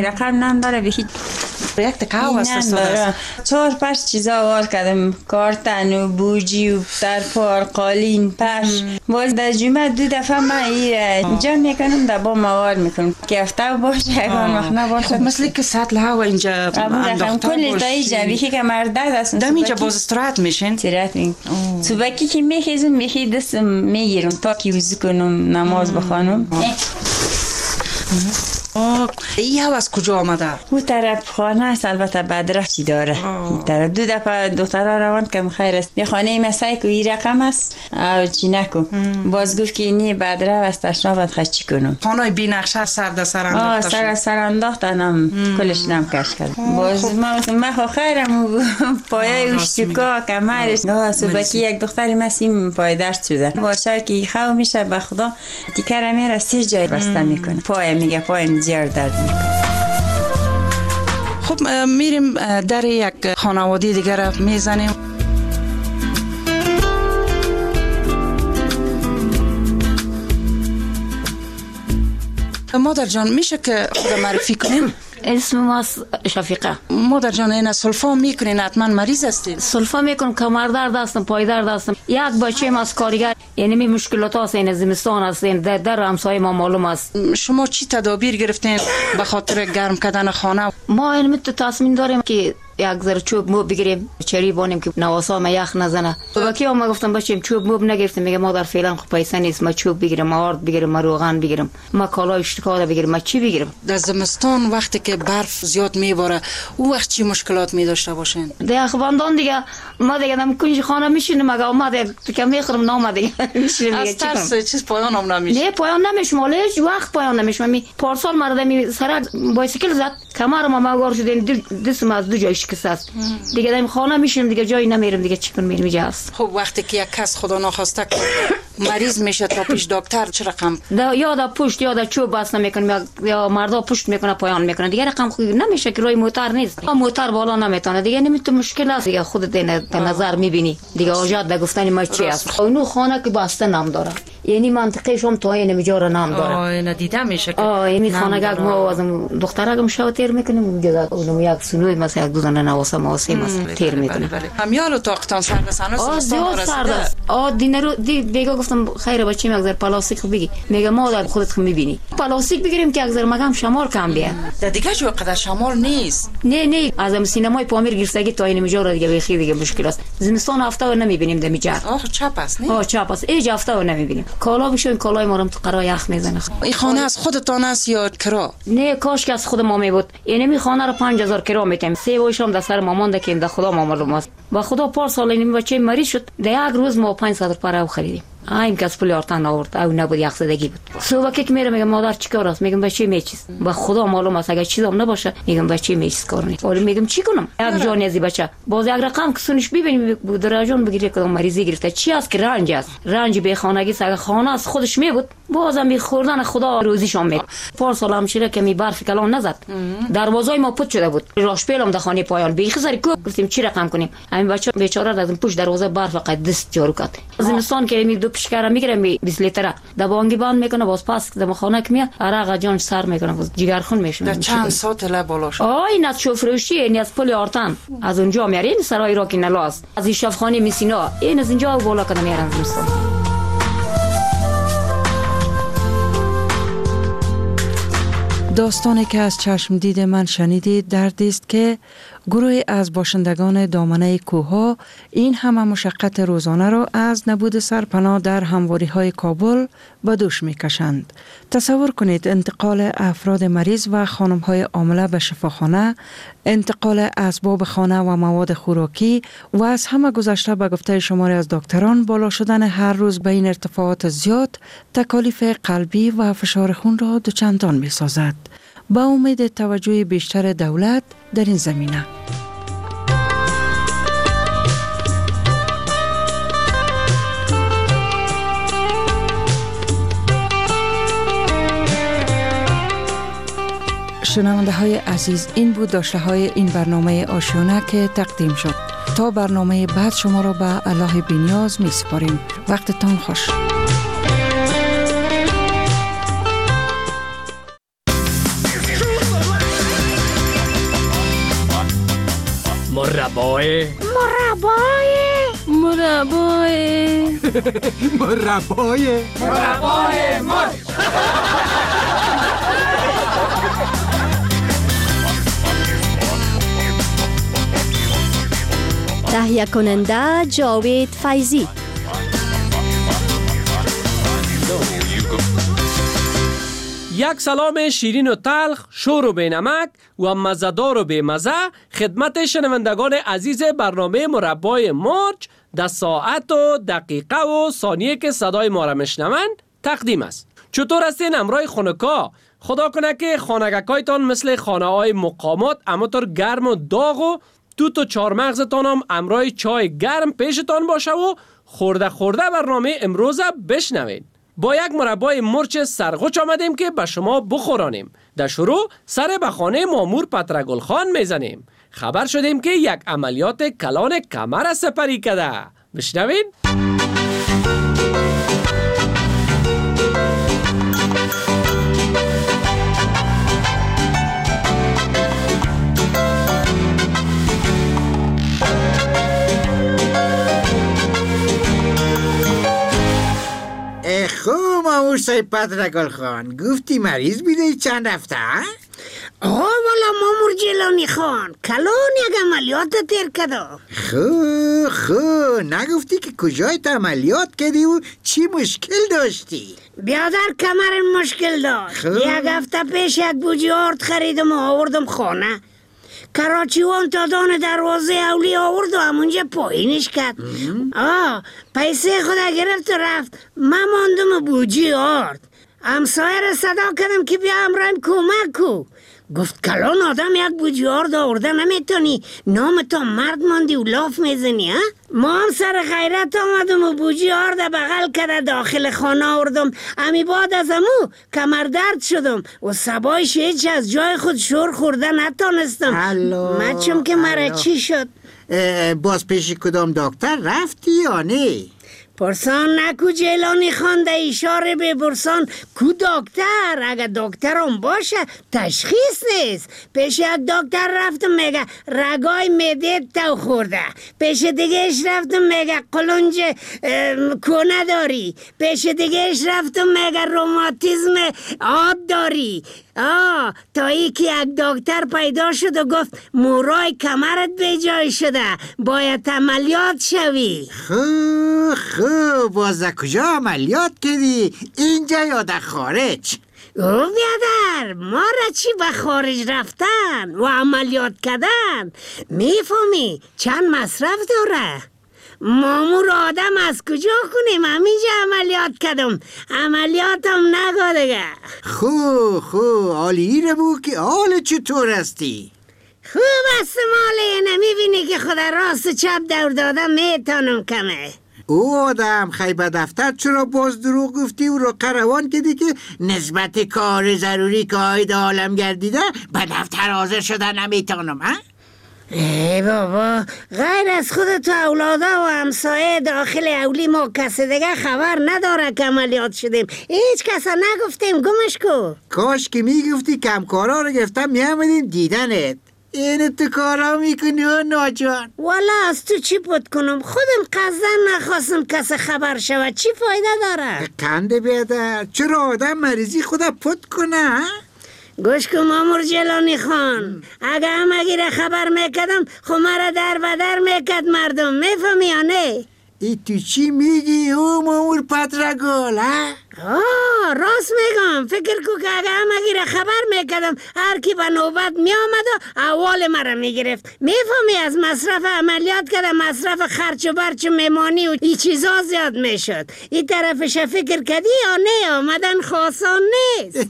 رقم نداره به هیچ یک تکاو است. 4-5 چیزا وار کردم، کارتن و بوجی و ترپار قالین پش. باز در جمعه 2 دفعه من اینجا میکنم در با موار میکنم که هفته باشه یکان وقت نباشه. مثل که سطل هوا اینجا انداخته کلی دایی جویخی که مرده است. دم اینجا باز استراحت میشین؟ استراحت میکنم. صبحی که میخیزم میخی دستم میگیرم تا که وضو کنم نماز بخوانم. این هوا از کجا آمده؟ او طرف خانه است، البته بدرختی داره. این طرف 2 دفعه دخترها روان کم خیر است. یه خانه مسایی که این رقم است او چی نکن. باز گفت که اینی بدره است اشنا باید خشی کنم. خانه بی نقشه سر در سر انداخته شد. سر انداختنم کلش نم کش کرد. باز من خو خیرم پایه اشتکا کمرش. صبحی یک دختری مسیم پای درد شده. باشه که خو میشه به خدا تیکر میره 3 جای بسته میکنه. پای میگه پای زیاد درد میکنه. خب میریم در یک خانواده دیگر میزنیم. مادر جان میشه که خود معرفی کنیم؟ اسم ما شفیقه. مادر جان این سلفا میکنین حتما مریض هستید؟ سلفا میکنم، کمر درد هستم، پای درد هستم. یک بچه ما از کارگر، یعنی می مشکلات هست، این زمستان هست، در همسایه ما معلوم است. شما چی تدابیر گرفتین به خاطر گرم کردن خانه؟ ما این تصمیم داریم که یک ذره چوب موب بگیریم چری بانیم که نواسا ما یخ نزنه. وقتی ما گفتم بچیم چوب موب نگرفتیم، میگه مادر فعلا خب پیسه نیست، ما چوب بگیرم، ما آرد بگیرم، ما روغن بگیرم، ما کالا اشتکاده بگیرم، ما چی بگیرم؟ در زمستان وقتی که برف زیاد میباره او وقت چی مشکلات می داشته باشین؟ دیگه خواندان دیگه ما دیگه دم کنج خانه میشینیم، مگه اومد که میخورم نامه دیگه میشینیم از ترس چیز پایان هم نمیشه. نه پایان نمیشه، مال هیچ وقت پایان نمیشه. می پارسال مرد سر بایسیکل زد، کمرم ما گار شد، دستم از 2 جای شکسته است. دیگه دم خانه میشیم، دیگه جایی نمیرم، دیگه چیکار میرم اینجا است. خب وقتی که یک کس خدا ناخواسته مریض میشه تا پیش دکتر چه رقم؟ یا دا پشت یا دا چوب بس نمیکنه، یا مردا پشت میکنه پایان میکنه، دیگه رقم خوب نمیشه که روی موتور نیست. موتور بالا نمیتونه، دیگه نمیتونه، مشکل است دیگه. خودت در نظر میبینی دیگه حاجت به گفتن ما چی است. اونو خانه که بسته نام داره، یعنی منطقه شما تا این میجاره نام داره. اینا دیده میشه که یعنی خانه ما از دخترم شو تیر میکنیم، اونم یک سنوی مثلا 2 دانه نواسه ماسی مثلا تیر میکنه. همیال طاقتان سرد است. دینرو دیگه گفتم خیر بچی مگذر پلاستیک بگی، میگه مادر خودت میبینی پلاستیک بگیریم که اگذر مگم شمال کم بیاد. دیگه جو قدر شمال نیست. نه از سینمای پامیر گرفتگی تا این میجاره دیگه بخی دیگه مشکل است. زمستان هفته و نمیبینیم دمیجار. چپ است نه؟ چپ است. ای هفته و نمیبینیم. کالا بشون کالای ما رو تو قرا یخ میزنه. این خانه از خودتان است یا کرا؟ نه کاش که از خود ما می بود. یعنی می خانه رو 5000 کرا میتیم. 3 وایشم در سر مامان ده که در خدا ما معلوم است. با خدا پارسال این بچه مریض شد. در یک روز ما 500 پاره خریدیم. این کس پولی آرتن آورد او نبود، یک زدگی بود. صبح که میرم میگم مادر چیکار است؟ میگم بچه میچیز. با خدا معلوم است اگه چیزام نباشه میگم بچه میچیز کار نیست. ولی میگم چی کنم؟ یک جانی از بچه باز یک رقم که سونش ببینیم درجون بگیره کدام مریضی گرفته. چی است که رنج است؟ رنج به خانگی سگ خانه از خودش میبود. بازم میخوردن خدا روزیشون میاد. پارسال همشیره که می برف کلان نزد. دروازه ما پوت شده بود. راش پیلم در خانه پایان بیخ سری کو گفتیم چی رقم کنیم. همین بچه بیچاره از پشت دروازه برف فقط دست جارو کرد. زمستان که می 2 پیشکار میگیره 20 لیتر در بانگی بند میکنه، باز پاس در خانه که میاد عرق جان سر میکنه، باز جگرخون میشه. در چند ساعت لا بالاش این از شوفروشی، این از پل آرتن از اونجا میاره، این سرای را که نلاست از این شفخانه میسینا، این از اینجا بالا کدام میارن زمستان. داستانی که از چشم دید من شنیدید دردی است که گروهی از باشندگان دامنه کوه‌ها این همه مشقت روزانه را از نبود سرپناه در همواری‌های کابل به دوش می‌کشند. تصور کنید انتقال افراد مریض و خانم‌های عامله به شفاخانه، انتقال اسباب خانه و مواد خوراکی و از همه گذشته به گفته شماری از دکتران بالا شدن هر روز به این ارتفاعات زیاد تکالیف قلبی و فشار خون را دوچندان می‌سازد. با امید توجه بیشتر دولت در این زمینه. شنونده های عزیز، این بود داشته های این برنامه آشیانه که تقدیم شد. تا برنامه بعد شما را به الله بی‌نیاز می سپاریم. وقتتان خوش. مربای مرچ. تهیه کننده جاوید فیضی. یک سلام شیرین و تلخ، شور و بینمک و مزه‌دار و بیمزه خدمت شنوندگان عزیز برنامه مربای مرچ در ساعت و دقیقه و ثانیه که صدای ما را میشنوند تقدیم است. چطور هستین امرای خانکا؟ خدا کنه که خانگکایتان مثل خانه های مقامات امطور گرم و داغ و توت و چارمغزتان هم امرای چای گرم پیشتان باشه و خورده خورده برنامه امروز بشنوین. با یک مربای مرچ سرغوچ آمدیم که به شما بخورانیم. در شروع سر به خانه مامور پترگل خان میزنیم. خبر شدیم که یک عملیات کلان کمر سپری کرده. بشنوین. خب مامور صاحب پترگل خان، گفتی مریض بیده چند رفته؟ والا مامور جیلانی خان، کلان یک عملیات تیر کده. خب نگفتی که کجای عملیات کردی و چی مشکل داشتی؟ بیادر کمرم مشکل داشت. یک هفته پیش یک بوجی آرد خریدم و آوردم خانه. کراچیوان تا دان دروازه اولی آورد و همونجا پایینش کرد. پیسه خدا گرفت و رفت. من ماندم بوجی آرد. همسایه را صدا کردم که بیا امرایم کمک کو. گفت کلان آدم یک بوجی آرد آورده نمیتونی نام تا مرد ماندی و لاف میزنی ها؟ ما هم سر غیرت آمدم و بوجی آرد بغل کرده داخل خانه آوردم. امی بعد از امو کمر درد شدم و سبایش هیچ از جای خود شور خورده نتانستم. من چون که مرا چی شد؟ باز پیش کدام دکتر رفتی یا نه؟ پرسان نکو جیلانی خان ده اشاره به پرسان کو دکتر. اگه دکتر هم باشه تشخیص نیست. پیش یک دکتر رفتم میگه رگای معده تو خورده. پیش دیگهش رفتم میگه قلنج کونه داری. پیش دیگهش رفتم میگه روماتیسم آب داری. تا ای که یک دکتر پیدا شد و گفت مورای کمرت به جای شده، باید عملیات شوی. خوب باز کجا عملیات کردی؟ اینجا یا در خارج؟ او بیادر ما را چی به خارج رفتن و عملیات کردن میفهمی چند مصرف داره؟ مامور آدم از کجا کنیم؟ همینجا عملیات کردم. عملیاتم نگو دیگه. خوب عالی رو بو که حال چطور هستی؟ خوب است ماله. نمیبینی که خدا راست چپ دور دادم میتانم کمه. او آدم خیبه دفتر چرا باز دروغ گفتی و رو قروان کردی که نسبت کار ضروری که آید عالم گردیده به دفتر حاضر شده نمیتانم ها؟ ای بابا غیر از خودت و اولادا و همسایه داخل اولی ما کسی دیگه خبر نداره که عملیات شدیم. هیچ کسا نگفتیم. گمش کو. کاش که میگفتی کمکارا رو گفتم میامدیم دیدنت. این تو کارا میکنی و ناجان. والا از تو چی پد کنم؟ خودم قصدن نخواستم کسی خبر شود. چی فایده داره؟ کنده بیادر چرا آدم مریضی خدا پد کنه؟ گوش کن مامور جیلانی خان، اگه همگی را خبر میکدم خو مرا در و در میکد مردم. میفهمی یا نه؟ ای تو چی میگی او مامور پترگل ها؟ راست میگم. فکر کو که اگه همگی را خبر میکدم هر کی به نوبت میامد و اول مرا میگرفت. میفهمی از مصرف عملیات کردم مصرف خرچ و برچ و میمانی و ای چیزا زیاد میشد. این طرفش فکر کردی یا نه؟ آمدن خواستان نیست.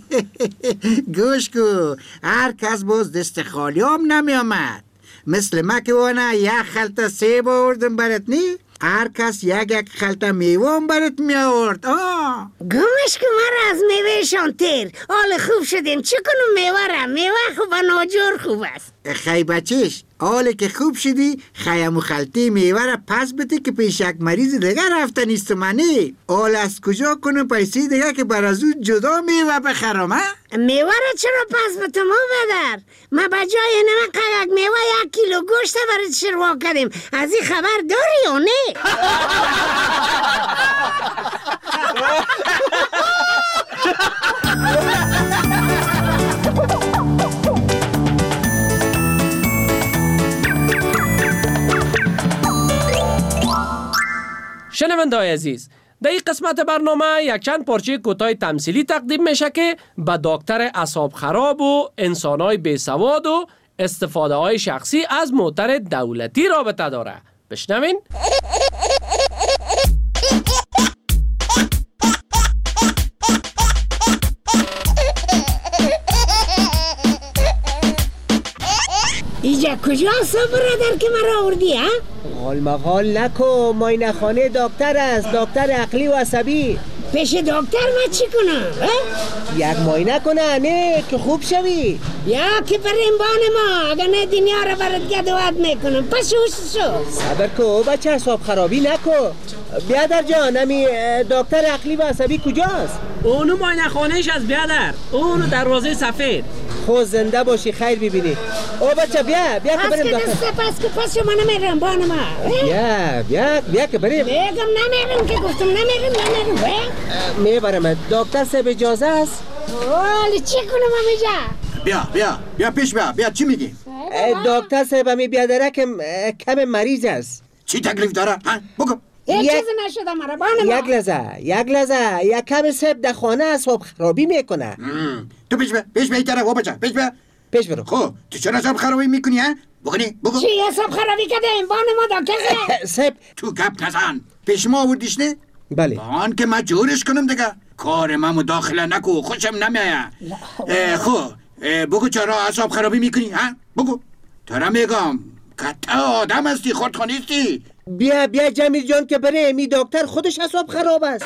گوش کو هر کس باز دست خالی هم نمیامد. مثل ما که وانا یک خلطه سیب آوردم برات نی؟ هر کس یک خلطه میوه هم برات می آورد. گمش که مرا از میوه شان تیر. حال خوب شدیم. چه کنم میوه را؟ میوه خوب و ناجور خوب است. خی بچهش حاله که خوب شدی خیم و خلطه میوه را پس بده که پیش یک مریض دیگه رفته نیست منی. حال از کجا کنم پیسی دیگه که بر از اون جدا میوه بخرم ها؟ میوه را چرا پس به تو بدر؟ ما بجای نمک یک میوه 1 کیلو گوشت برات شروع کردیم. از این خبر داری یا نه؟ شنونده‌های عزیز، در این قسمت برنامه یک چند پارچه کوتاه تمثیلی تقدیم میشه که به دکتر اعصاب خراب و انسان‌های بیسواد و استفاده های شخصی از موتر دولتی رابطه داره. بشنوین. اینجا کجا هست برادر که مرا آوردی ها؟ غال مغال نکو، معاینه خانه دکتر است، دکتر عقلی و عصبی. پیش دکتر ما چی کنم؟ یک معاینه کنه نه که خوب شوی. بیا که بریم بان ما، اگر نه دنیا را برات گدوات میکنم. پس شو صبر کو بچه، اعصاب خرابی نکو. بیادر جان، امی دکتر عقلی و عصبی کجاست؟ اونو معاینه خانهش از بیادر، اونو دروازه سفید. خود زنده باشی، خیر ببینی. او بچه بیا که بریم دکتر. پس شما نمیرم بان ما. بیا که بریم. میگم نمیرم که گفتم نمیرم. میبرم. دکتر صاحب اجازه است؟ ولی چی کنم امیجا؟ بیا پیش بیا چی میگی؟ دکتر صاحب امی بیادره که کم مریض است. چی تکلیف داره؟ بگو. یک چیز نشده مرا بان ما. یک لحظه یک کم صاحب در خانه اعصاب خرابی میکنه. تو پیش بیا طرف و بچه پیش برو. خب تو چرا اعصاب خرابی میکنی ها؟ بگو. چی اعصاب خرابی کردیم بان ما دکتر صاحب؟ تو گپ نزن. پیش ما آوردیش نه؟ بله. بان که من جورش کنم دیگه. کار من مداخله نکو، خوشم نمیاد. خب بگو چرا اعصاب خرابی میکنی ها؟ بگو. ترا میگم کتا آدم هستی، خودخانیستی. بیا جمیل جان که بریم. می دکتر خودش اعصاب خراب است.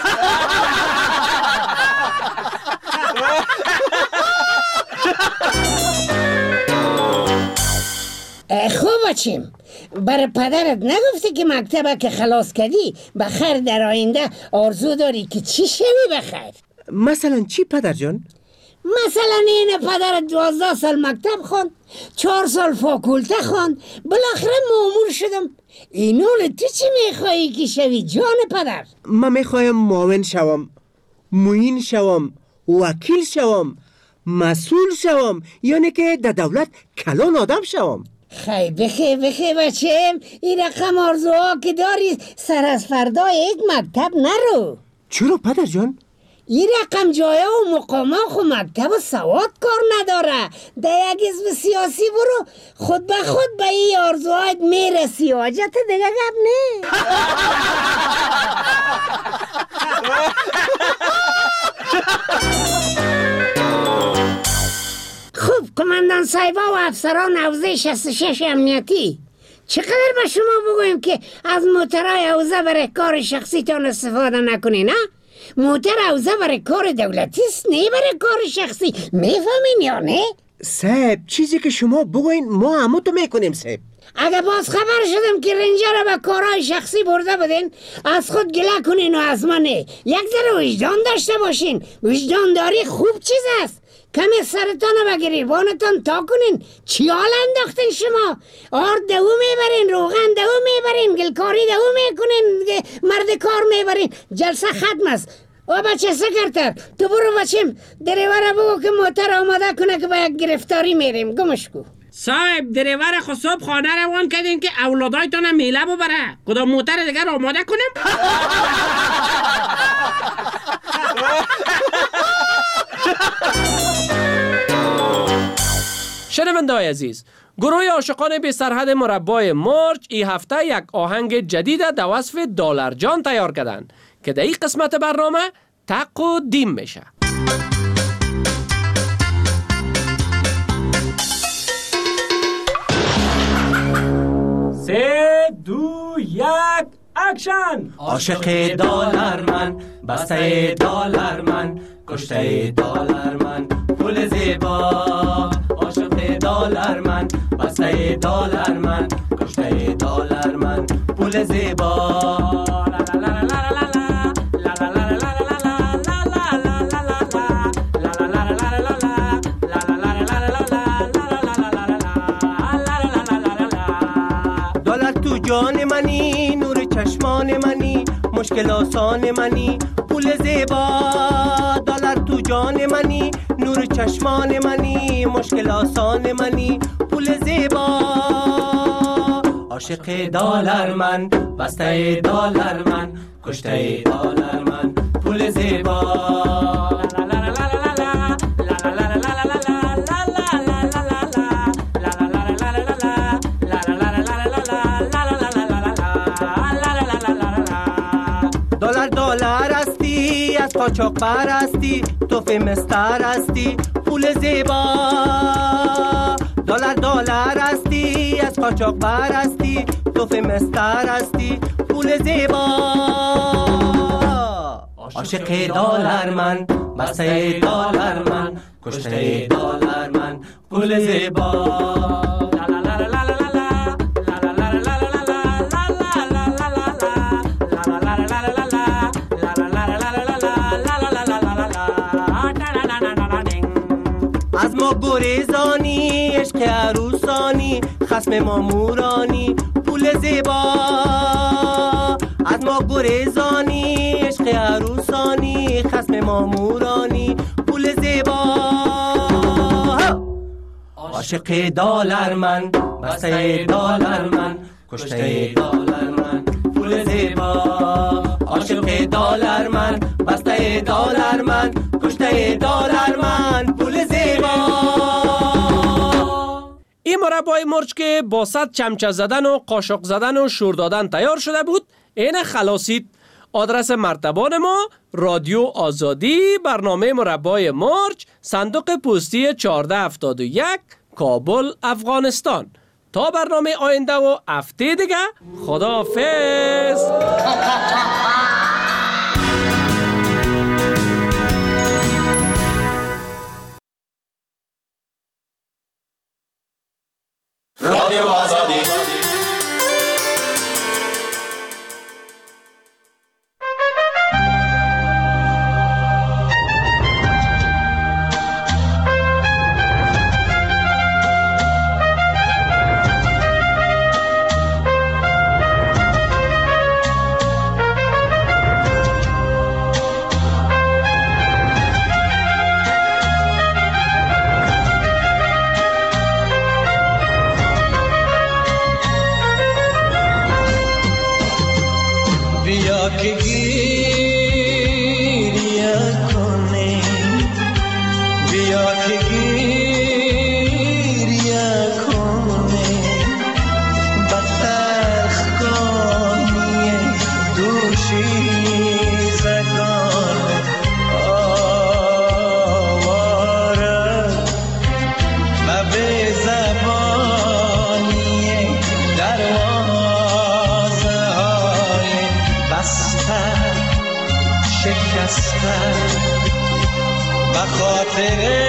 خوب بچیم. برای پدرت نگفتی که مکتبه که خلاص کردی بخیر در آینده آرزو داری که چی شوی بخیر؟ مثلا چی پدر جان؟ مثلا این پدرت 12 سال مکتب خوند، 4 سال فاکولته خوند، بالاخره مامور شدم. اینول تو چی میخوایی که شوی جان پدر؟ من میخوایم معاون شوم، معین شوم، وکیل شوم، مسئول شوم، یعنی که در دولت کلان آدم شوم. خی بخی بچم، این رقم آرزوها که داری سر از فردا یک مکتب نرو. چرا پدر جان؟ این رقم جایه و مقامه خو مکتب و سواد کار نداره. در یک حزب سیاسی برو، خود به خود به این آرزوهایت میرسی. حاجت دیگه گپ نه. خوب کماندان صاحبا و افسران حوزه 66 امنیتی، چقدر به شما بگویم که از موترهای حوزه برای کار شخصیتان استفاده نکنین ها؟ موتر حوزه برای کار دولتی است، نه برای کار شخصی. میفهمین یا نه؟ صاحب چیزی که شما بگوین ما همون تو میکنیم صاحب. اگه باز خبر شدم که رنجر رو به کارهای شخصی برده بدین، از خود گله کنین و از من نه. یک ذره وجدان داشته باشین. وجدان داری خوب چیز است. کمی سرتان رو به گریبانتان تا کنین. چی حال انداختین شما؟ آرد دهو میبرین، روغن دهو میبرین، گلکاری دهو میکنین، مرد کار میبرین. جلسه ختم است. و بچه سکرتر تو برو بچیم دریوره بگو که موتر آماده کنه که با یک گرفتاری میریم. گمش کو. صاحب دریور خود صبح خانه روان کردین که اولادایتان میله ببره. کدام موتر دیگر آماده کنیم؟ شنونده‌های عزیز، گروه عاشقان بی سرحد مربای مرج این هفته یک آهنگ جدید در وصف دلار جان تیار کردن که در این قسمت برنامه تقدیم میشه. 3 2 1 اکشن. عاشق دلار من، بسته دلار من، کشته دلار من، پول زیبا. عاشق دلار دلار من، بسته دلار من، کشته دلار من، پول زیبا. دلار تو جان منی، نور چشمان منی، مشکل آسان منی، پول زیبا. دلار تو جان منی، نور چشمان منی، مشکل آسان منی، پول زیبا. عاشق دلار من، بسته دلار من، کشته دلار من، پول زیبا. دلار هستی، از قاچاق پرستی، تو فیمستر هستی، پول زیبا. دلار هستی، از قاچاق پرستی، تو فیمستر هستی، پول زیبا. عاشق دلار من، بسته دلار من، کشته دلار من، پول زیبا. از ما گریزانی، عشق عروسانی، خصم ما مورانی، پول زیبا. از ما گریزانی، عشق عروسانی، خصم ما مورانی، پول زیبا. عاشق دلار من، بسته دلار من، کشته دلار من، پول زیبا. عاشق دلار من، بسته دلار من، کشته دلار من، پول زیبا. این مربای مرچ که با 100 چمچه زدن و قاشق زدن و شور دادن تیار شده بود، این خلاصید. آدرس مرتبان ما: رادیو آزادی، برنامه مربای مرچ، صندوق پستی 1471، کابل، افغانستان. تا برنامه آینده و هفته دیگه، خداحافظ. رادیو آزادی. شکستن بخاطر